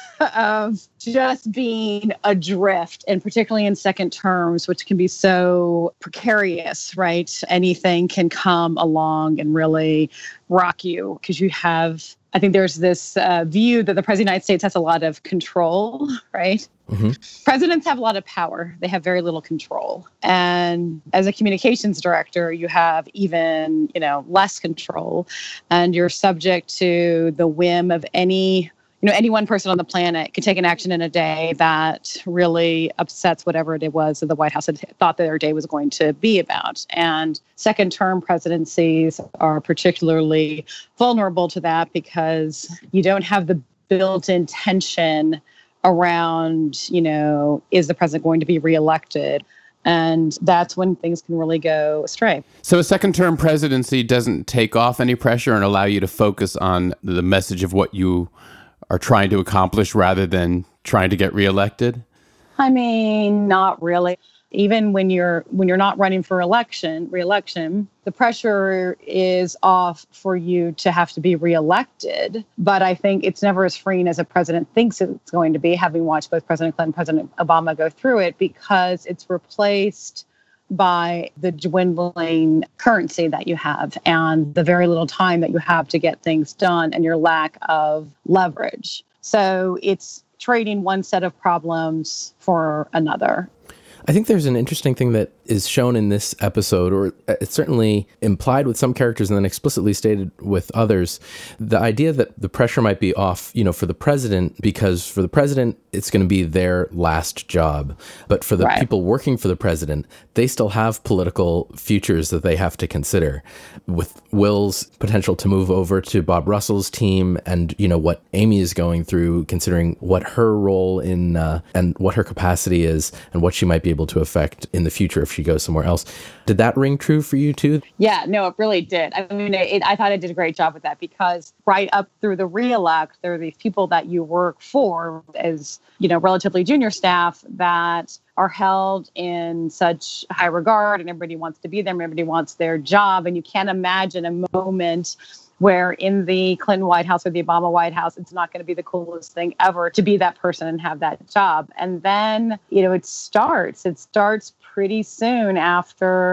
of just being adrift, and particularly in second terms, which can be so precarious, right? Anything can come along and really rock you because you have, I think there's this uh, view that the President of the United States has a lot of control, right? Mm-hmm. Presidents have a lot of power. They have very little control. And as a communications director, you have even, you know, less control. And you're subject to the whim of any, you know, any one person on the planet could take an action in a day that really upsets whatever it was that the White House had thought that their day was going to be about. And second term presidencies are particularly vulnerable to that because you don't have the built-in tension around, you know, is the president going to be reelected? And that's when things can really go astray. So a second-term presidency doesn't take off any pressure and allow you to focus on the message of what you are trying to accomplish rather than trying to get reelected? I mean, not really. Even when you're when you're not running for election, reelection, the pressure is off for you to have to be reelected. But I think it's never as freeing as a president thinks it's going to be, having watched both President Clinton and President Obama go through it, because it's replaced by the dwindling currency that you have and the very little time that you have to get things done and your lack of leverage. So it's trading one set of problems for another. I think there's an interesting thing that is shown in this episode, or it's certainly implied with some characters and then explicitly stated with others. The idea that the pressure might be off, you know, for the president, because for the president, it's going to be their last job. But for the right. people working for the president, they still have political futures that they have to consider. With Will's potential to move over to Bob Russell's team, and, you know, what Amy is going through, considering what her role in uh, and what her capacity is and what she might be able to affect in the future if she goes somewhere else. Did that ring true for you too? Yeah, no, it really did. I mean, it, I thought I did a great job with that, because right up through the re-elect, there are these people that you work for as, you know, relatively junior staff that are held in such high regard, and everybody wants to be there, and everybody wants their job. And you can't imagine a moment where in the Clinton White House or the Obama White House, it's not going to be the coolest thing ever to be that person and have that job. And then, you know, it starts, it starts pretty soon after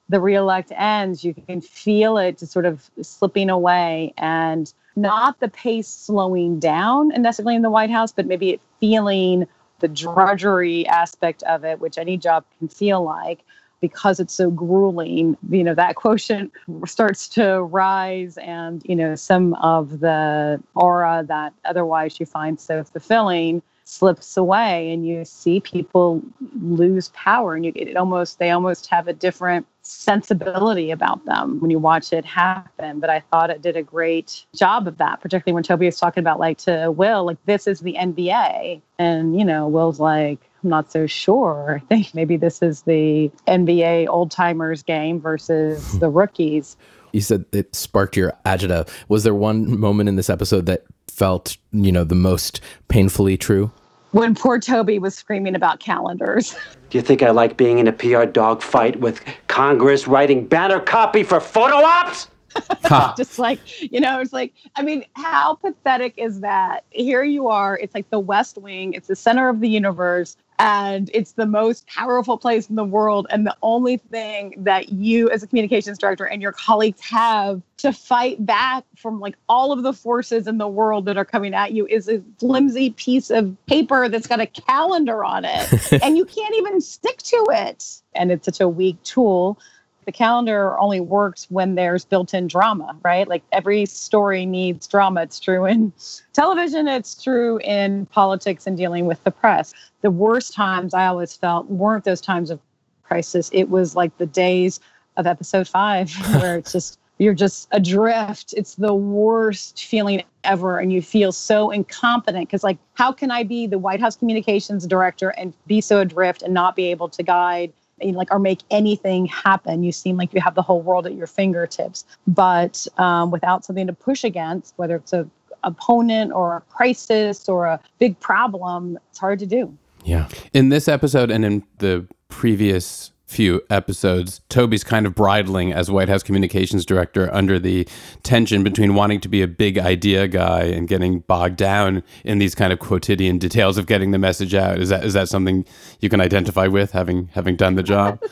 the reelect ends, you can feel it just sort of slipping away, and not the pace slowing down necessarily in the White House, but maybe it feeling the drudgery aspect of it, which any job can feel like, because it's so grueling. You know, that quotient starts to rise, and, you know, some of the aura that otherwise you find so fulfilling slips away, and you see people lose power, and you it almost they almost have a different sensibility about them when you watch it happen. But I thought it did a great job of that, particularly when Toby was talking about, like, to Will, like, this is the N B A, and, you know, Will's like, I'm not so sure. I think maybe this is the N B A old timers game versus the rookies. You said it sparked your agita. Was there one moment in this episode that felt, you know, the most painfully true? When poor Toby was screaming about calendars. Do you think I like being in a P R dogfight with Congress writing banner copy for photo ops? Just like, you know, it's like, I mean, how pathetic is that? Here you are. It's like the West Wing. It's the center of the universe. And it's the most powerful place in the world. And the only thing that you as a communications director and your colleagues have to fight back from, like, all of the forces in the world that are coming at you is a flimsy piece of paper that's got a calendar on it. And you can't even stick to it. And it's such a weak tool. The calendar only works when there's built-in drama, right? Like, every story needs drama. It's true in television. It's true in politics and dealing with the press. The worst times I always felt weren't those times of crisis. It was like the days of episode five where it's just, you're just adrift. It's the worst feeling ever. And you feel so incompetent because, like, how can I be the White House communications director and be so adrift and not be able to guide, like, or make anything happen? You seem like you have the whole world at your fingertips, but um, without something to push against, whether it's a opponent or a crisis or a big problem, it's hard to do. Yeah. In this episode and in the previous few episodes, Toby's kind of bridling as White House communications director under the tension between wanting to be a big idea guy and getting bogged down in these kind of quotidian details of getting the message out. Is that is that something you can identify with, having having done the job?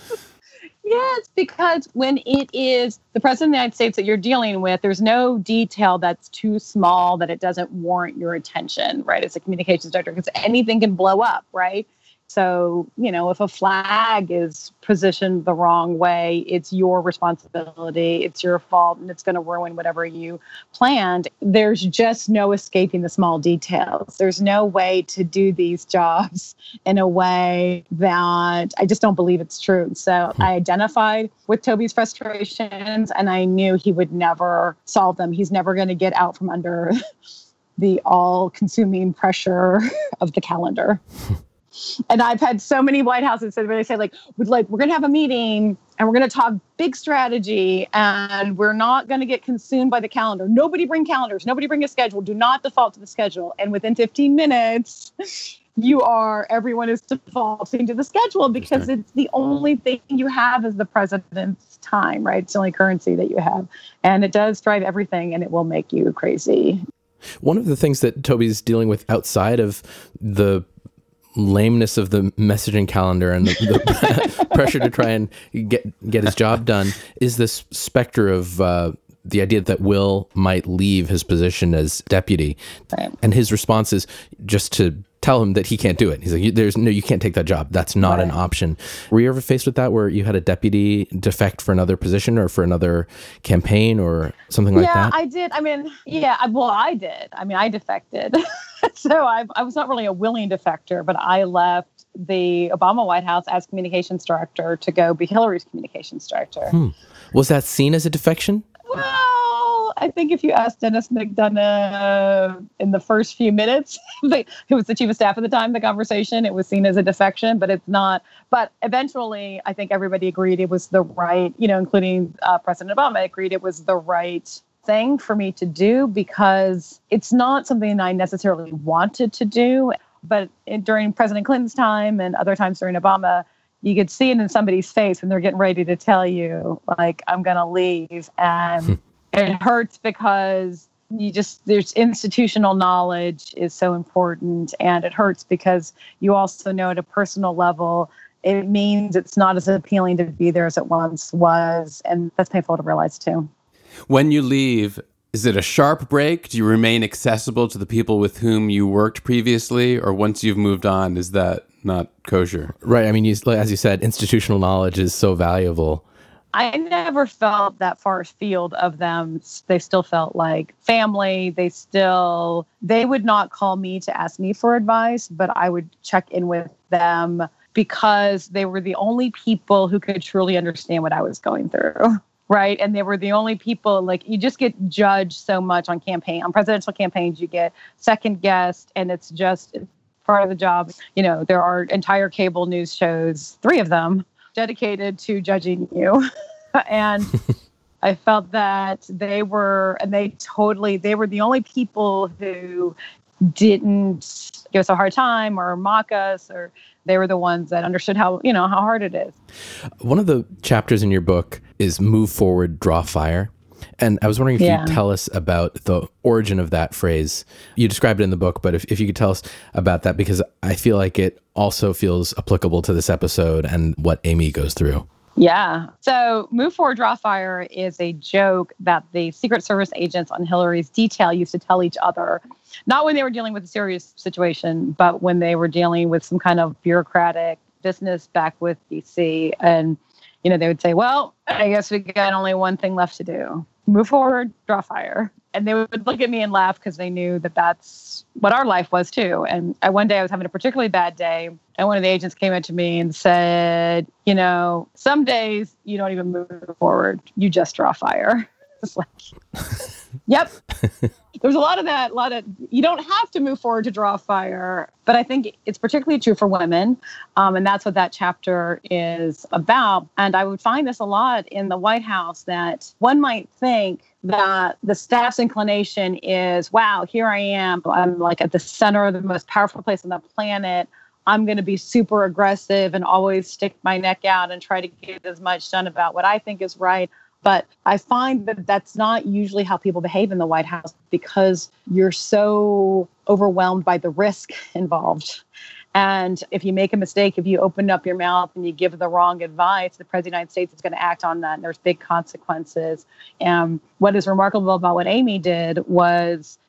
Yes, because when it is the president of the United States that you're dealing with, there's no detail that's too small that it doesn't warrant your attention, right? As a communications director, because anything can blow up, right? So, you know, if a flag is positioned the wrong way, it's your responsibility, it's your fault, and it's going to ruin whatever you planned. There's just no escaping the small details. There's no way to do these jobs in a way that I just don't believe it's true. So I identified with Toby's frustrations, and I knew he would never solve them. He's never going to get out from under the all-consuming pressure of the calendar. And I've had so many White Houses where they say, like, we'd like, we're going to have a meeting and we're going to talk big strategy and we're not going to get consumed by the calendar. Nobody bring calendars. Nobody bring a schedule. Do not default to the schedule. And within fifteen minutes, you are, everyone is defaulting to the schedule because it's the only thing you have is the president's time, right? It's the only currency that you have. And it does drive everything, and it will make you crazy. One of the things that Toby's dealing with outside of the lameness of the messaging calendar and the, the pressure to try and get get his job done is this specter of uh, the idea that Will might leave his position as deputy. Right. And his response is just to tell him that he can't do it. He's like, "There's no, you can't take that job. That's not right. an option." Were you ever faced with that, where you had a deputy defect for another position or for another campaign or something like yeah, that? Yeah, I did. I mean, yeah, I, well, I did. I mean, I defected. So I, I was not really a willing defector, but I left the Obama White House as communications director to go be Hillary's communications director. Hmm. Was that seen as a defection? Well, I think if you asked Dennis McDonough in the first few minutes, who was the chief of staff at the time, the conversation, it was seen as a defection, but it's not. But eventually, I think everybody agreed it was the right, you know, including uh, President Obama, agreed it was the right thing for me to do because it's not something I necessarily wanted to do. But it, during President Clinton's time and other times during Obama, you could see it in somebody's face when they're getting ready to tell you, like, I'm going to leave. And it hurts because you just, there's institutional knowledge is so important. And it hurts because you also know at a personal level, it means it's not as appealing to be there as it once was. And that's painful to realize too. When you leave, is it a sharp break? Do you remain accessible to the people with whom you worked previously? Or once you've moved on, is that not kosher? Right. I mean, you, as you said, institutional knowledge is so valuable. I never felt that far afield of them. They still felt like family. They still, they would not call me to ask me for advice, but I would check in with them because they were the only people who could truly understand what I was going through. Right. And they were the only people, like, you just get judged so much on campaign, on presidential campaigns, you get second guessed, and it's just it's part of the job. You know, there are entire cable news shows, three of them, dedicated to judging you. And I felt that they were, and they totally, they were the only people who didn't give us a hard time or mock us, or they were the ones that understood how, you know, how hard it is. One of the chapters in your book is Move Forward, Draw Fire. And I was wondering if Yeah. you'd tell us about the origin of that phrase. You described it in the book, but if, if you could tell us about that, because I feel like it also feels applicable to this episode and what Amy goes through. Yeah. So Move Forward, Draw Fire is a joke that the Secret Service agents on Hillary's detail used to tell each other, not when they were dealing with a serious situation, but when they were dealing with some kind of bureaucratic business back with D C. And, you know, they would say, well, I guess we got only one thing left to do. Move forward, draw fire. And they would look at me and laugh because they knew that that's what our life was too. And I, one day I was having a particularly bad day, and one of the agents came in to me and said, you know, some days you don't even move forward, you just draw fire. It's like, yep. There's a lot of that, a lot of, you don't have to move forward to draw fire. But I think it's particularly true for women. Um, and that's what that chapter is about. And I would find this a lot in the White House, that one might think that the staff's inclination is, wow, here I am. I'm like at the center of the most powerful place on the planet. I'm going to be super aggressive and always stick my neck out and try to get as much done about what I think is right. But I find that that's not usually how people behave in the White House, because you're so overwhelmed by the risk involved. And if you make a mistake, if you open up your mouth and you give the wrong advice, the President of the United States is going to act on that, and there's big consequences. And what is remarkable about what Amy did was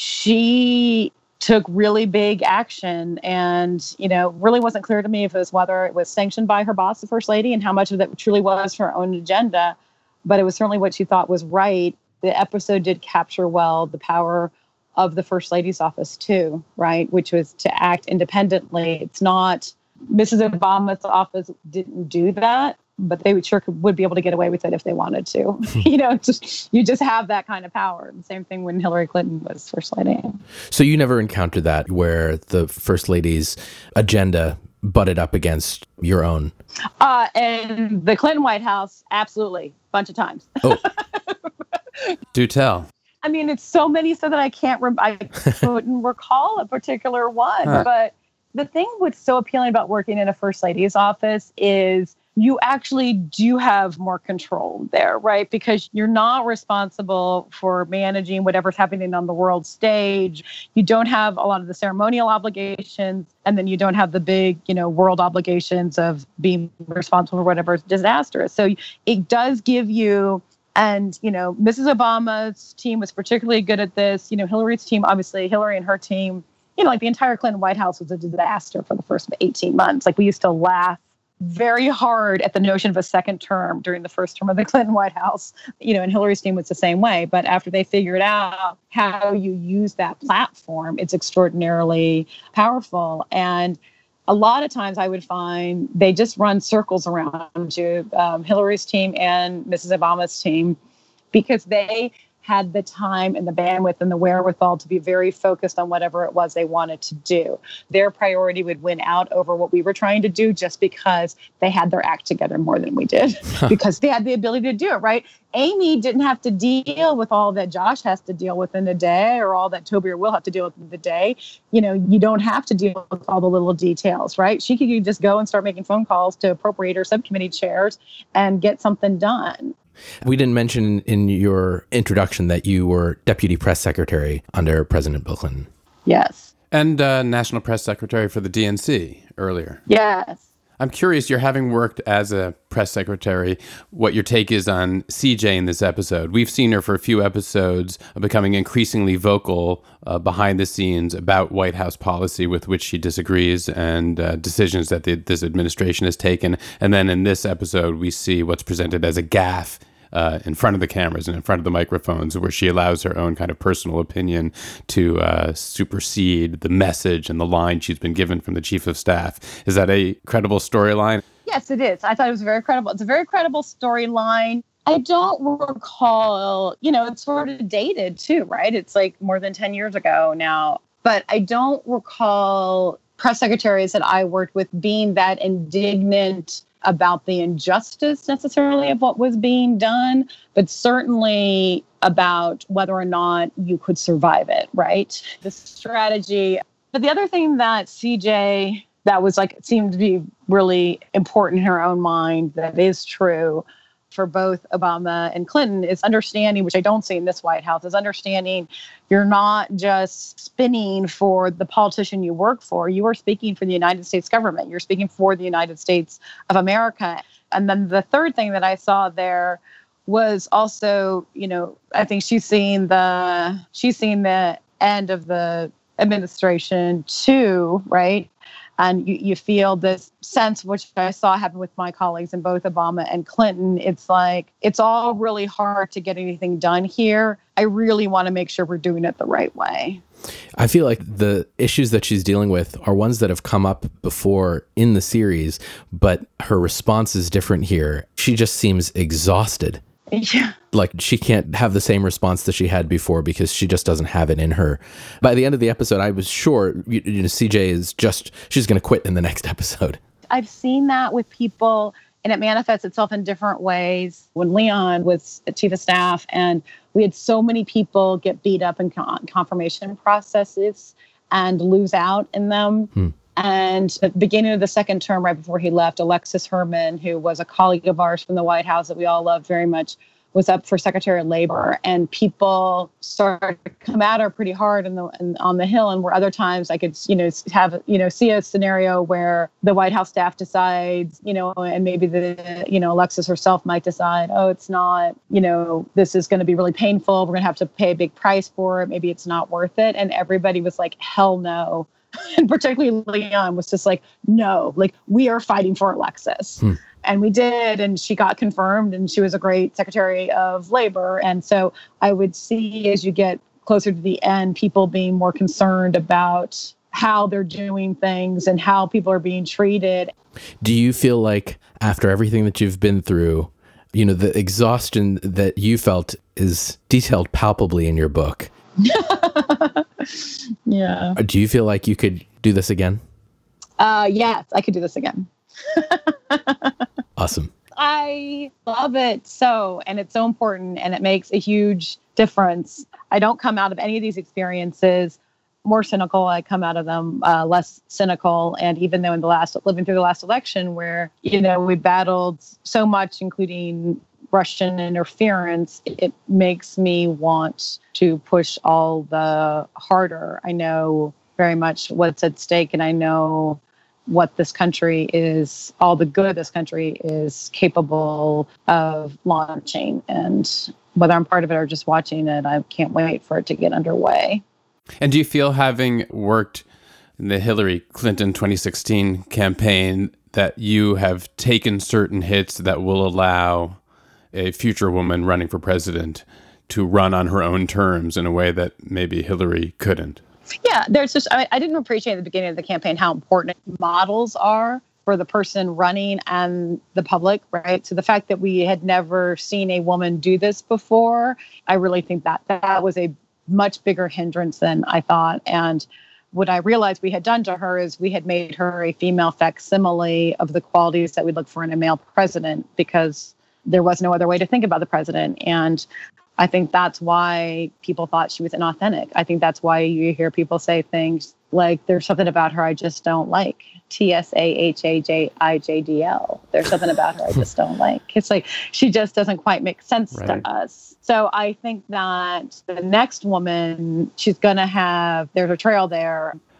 she took really big action, and, you know, really wasn't clear to me if it was whether it was sanctioned by her boss, the First Lady, and how much of that truly was her own agenda. But it was certainly what she thought was right. The episode did capture well the power of the First Lady's office too, right? Which was to act independently. It's not, Missus Obama's office didn't do that, but they would sure could, would be able to get away with it if they wanted to. You know, it's just, you just have that kind of power. The same thing when Hillary Clinton was First Lady. So you never encountered that where the First Lady's agenda butted up against your own? Uh, and the Clinton White House, absolutely. Bunch of times. Oh. Do tell. I mean, it's so many so that I can't, rem- I couldn't recall a particular one. Huh. But the thing what's so appealing about working in a First Lady's office is you actually do have more control there, right? Because you're not responsible for managing whatever's happening on the world stage. You don't have a lot of the ceremonial obligations, and then you don't have the big, you know, world obligations of being responsible for whatever disaster is. So it does give you, and, you know, Missus Obama's team was particularly good at this. You know, Hillary's team, obviously, Hillary and her team, you know, like the entire Clinton White House was a disaster for the first eighteen months. Like, we used to laugh very hard at the notion of a second term during the first term of the Clinton White House. You know, and Hillary's team was the same way. But after they figured out how you use that platform, it's extraordinarily powerful. And a lot of times I would find they just run circles around you, um, Hillary's team and Missus Obama's team, because they had the time and the bandwidth and the wherewithal to be very focused on whatever it was they wanted to do. Their priority would win out over what we were trying to do, just because they had their act together more than we did, because they had the ability to do it, right? Amy didn't have to deal with all that Josh has to deal with in a day, or all that Toby or Will have to deal with in the day. You know, you don't have to deal with all the little details, right? She could just go and start making phone calls to appropriator subcommittee chairs and get something done. We didn't mention in your introduction that you were Deputy Press Secretary under President Bill Clinton. Yes. And uh, National Press Secretary for the D N C earlier. Yes. I'm curious, you're having worked as a press secretary, what your take is on C J in this episode. We've seen her for a few episodes becoming increasingly vocal uh, behind the scenes about White House policy with which she disagrees and uh, decisions that the, this administration has taken. And then in this episode, we see what's presented as a gaffe Uh, in front of the cameras and in front of the microphones, where she allows her own kind of personal opinion to uh, supersede the message and the line she's been given from the chief of staff. Is that a credible storyline? Yes, it is. I thought it was very credible. It's a very credible storyline. I don't recall, you know, it's sort of dated too, right? It's like more than ten years ago now. But I don't recall press secretaries that I worked with being that indignant about the injustice necessarily of what was being done, but certainly about whether or not you could survive it, right? The strategy. But the other thing that C J, that was like, seemed to be really important in her own mind, that is true for both Obama and Clinton, is understanding, which I don't see in this White House, is understanding you're not just spinning for the politician you work for. You are speaking for the United States government. You're speaking for the United States of America. And then the third thing that I saw there was also, you know, I think she's seen the she's seen the end of the administration too, right? And you, you feel this sense, which I saw happen with my colleagues in both Obama and Clinton. It's like, it's all really hard to get anything done here. I really want to make sure we're doing it the right way. I feel like the issues that she's dealing with are ones that have come up before in the series, but her response is different here. She just seems exhausted. Yeah. Like she can't have the same response that she had before because she just doesn't have it in her. By the end of the episode, I was sure, you, you know, C J is just, she's going to quit in the next episode. I've seen that with people, and it manifests itself in different ways. When Leon was chief of staff, and we had so many people get beat up in con- confirmation processes and lose out in them. Hmm. And at the beginning of the second term, right before he left, Alexis Herman, who was a colleague of ours from the White House that we all loved very much, was up for Secretary of Labor. And people started to come at her pretty hard in the, in, on the Hill. And where other times I could, you know, have, you know, see a scenario where the White House staff decides, you know, and maybe the, you know, Alexis herself might decide, oh, it's not, you know, this is going to be really painful. We're going to have to pay a big price for it. Maybe it's not worth it. And everybody was like, hell no. And particularly Leon was just like, no, like we are fighting for Alexis. Hmm. And we did. And she got confirmed and she was a great Secretary of Labor. And so I would see as you get closer to the end, people being more concerned about how they're doing things and how people are being treated. Do you feel like after everything that you've been through, you know, the exhaustion that you felt is detailed palpably in your book? Yeah. Do you feel like you could do this again? Uh, yes, I could do this again. Awesome. I love it so, and it's so important, and it makes a huge difference. I don't come out of any of these experiences more cynical. I come out of them uh, less cynical. And even though in the last, living through the last election where, you know, we battled so much, including Russian interference, it makes me want to push all the harder. I know very much what's at stake, and I know what this country is, all the good this country is capable of launching. And whether I'm part of it or just watching it, I can't wait for it to get underway. And do you feel, having worked in the Hillary Clinton twenty sixteen campaign, that you have taken certain hits that will allow a future woman running for president to run on her own terms in a way that maybe Hillary couldn't? Yeah, there's just, I, I didn't appreciate at the beginning of the campaign how important models are for the person running and the public, right? So the fact that we had never seen a woman do this before, I really think that that was a much bigger hindrance than I thought. And what I realized we had done to her is we had made her a female facsimile of the qualities that we'd look for in a male president, because there was no other way to think about the president. And I think that's why people thought she was inauthentic. I think that's why you hear people say things like, there's something about her I just don't like. T S A H A J I J D L. There's something about her I just don't like. It's like, she just doesn't quite make sense right. to us. So I think that the next woman, she's going to have, there's a trail there.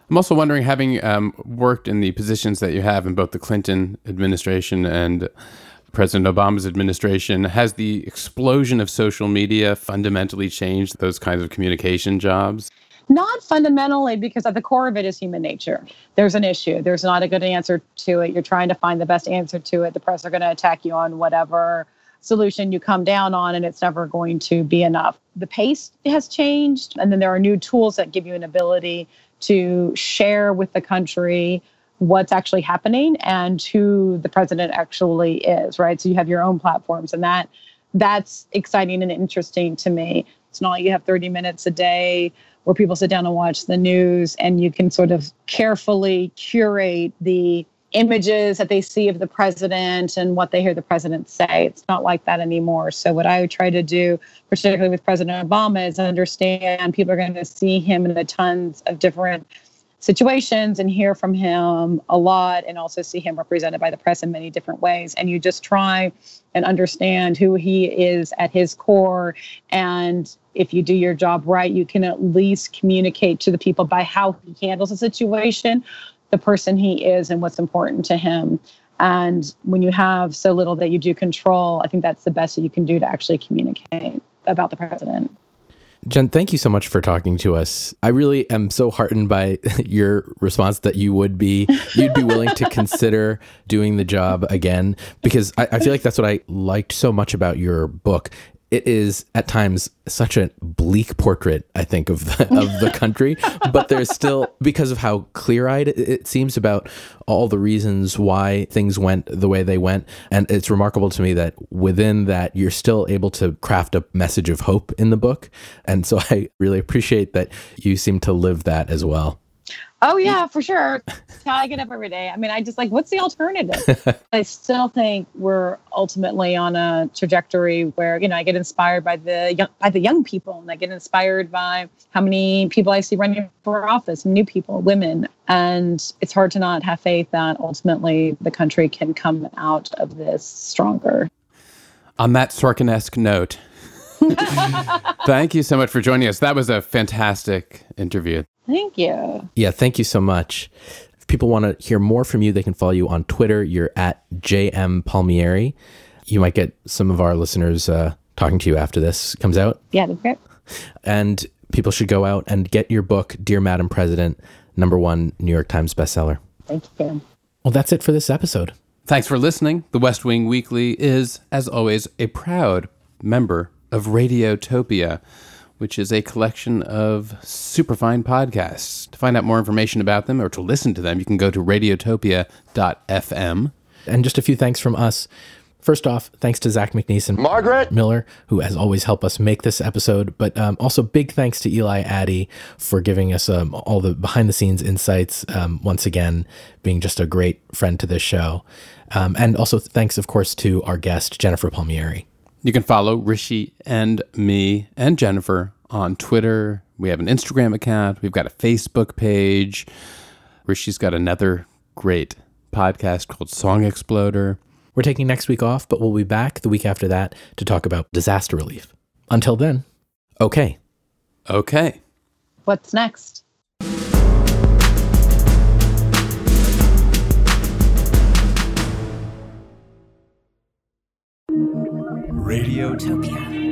I'm also wondering, having um, worked in the positions that you have in both the Clinton administration and President Obama's administration, has the explosion of social media fundamentally changed those kinds of communication jobs? Not fundamentally, because at the core of it is human nature. There's an issue. There's not a good answer to it. You're trying to find the best answer to it. The press are going to attack you on whatever solution you come down on, and it's never going to be enough. The pace has changed, and then there are new tools that give you an ability to share with the country what's actually happening and who the president actually is, right? So you have your own platforms, and that that's exciting and interesting to me. It's not like you have thirty minutes a day where people sit down and watch the news, and you can sort of carefully curate the images that they see of the president and what they hear the president say. It's not like that anymore. So what I try to do, particularly with President Obama, is understand people are going to see him in a tons of different situations and hear from him a lot, and also see him represented by the press in many different ways. And you just try and understand who he is at his core. And if you do your job right, you can at least communicate to the people by how he handles a situation, the person he is and what's important to him. And when you have so little that you do control, I think that's the best that you can do to actually communicate about the president. Jen, thank you so much for talking to us. I really am so heartened by your response that you would be, you'd be willing to consider doing the job again, because I, I feel like that's what I liked so much about your book. It is at times such a bleak portrait, I think, of the, of the country, but there's still, because of how clear-eyed it, it seems about all the reasons why things went the way they went. And it's remarkable to me that within that, you're still able to craft a message of hope in the book. And so I really appreciate that you seem to live that as well. Oh, yeah, for sure. That's how I get up every day. I mean, I just like, what's the alternative? I still think we're ultimately on a trajectory where, you know, I get inspired by the young, by the young people, and I get inspired by how many people I see running for office, new people, women. And it's hard to not have faith that ultimately the country can come out of this stronger. On that Sorkin-esque note, thank you so much for joining us. That was a fantastic interview. Thank you. Yeah, thank you so much. If people want to hear more from you, they can follow you on Twitter. You're at J M Palmieri. You might get some of our listeners uh, talking to you after this comes out. Yeah, that's great. And people should go out and get your book, Dear Madam President, number one New York Times bestseller. Thank you. Well, that's it for this episode. Thanks for listening. The West Wing Weekly is, as always, a proud member of Radiotopia, which is a collection of superfine podcasts. To find out more information about them or to listen to them, you can go to radiotopia dot f m. And just a few thanks from us. First off, thanks to Zach McNeese and Margaret Miller, who as always help us make this episode. But um, also big thanks to Eli Addy for giving us um, all the behind the scenes insights. Um, once again, being just a great friend to this show. Um, and also thanks, of course, to our guest, Jennifer Palmieri. You can follow Rishi and me and Jennifer on Twitter. We have an Instagram account. We've got a Facebook page. Rishi's got another great podcast called Song Exploder. We're taking next week off, but we'll be back the week after that to talk about disaster relief. Until then, okay. Okay. What's next? Radiotopia.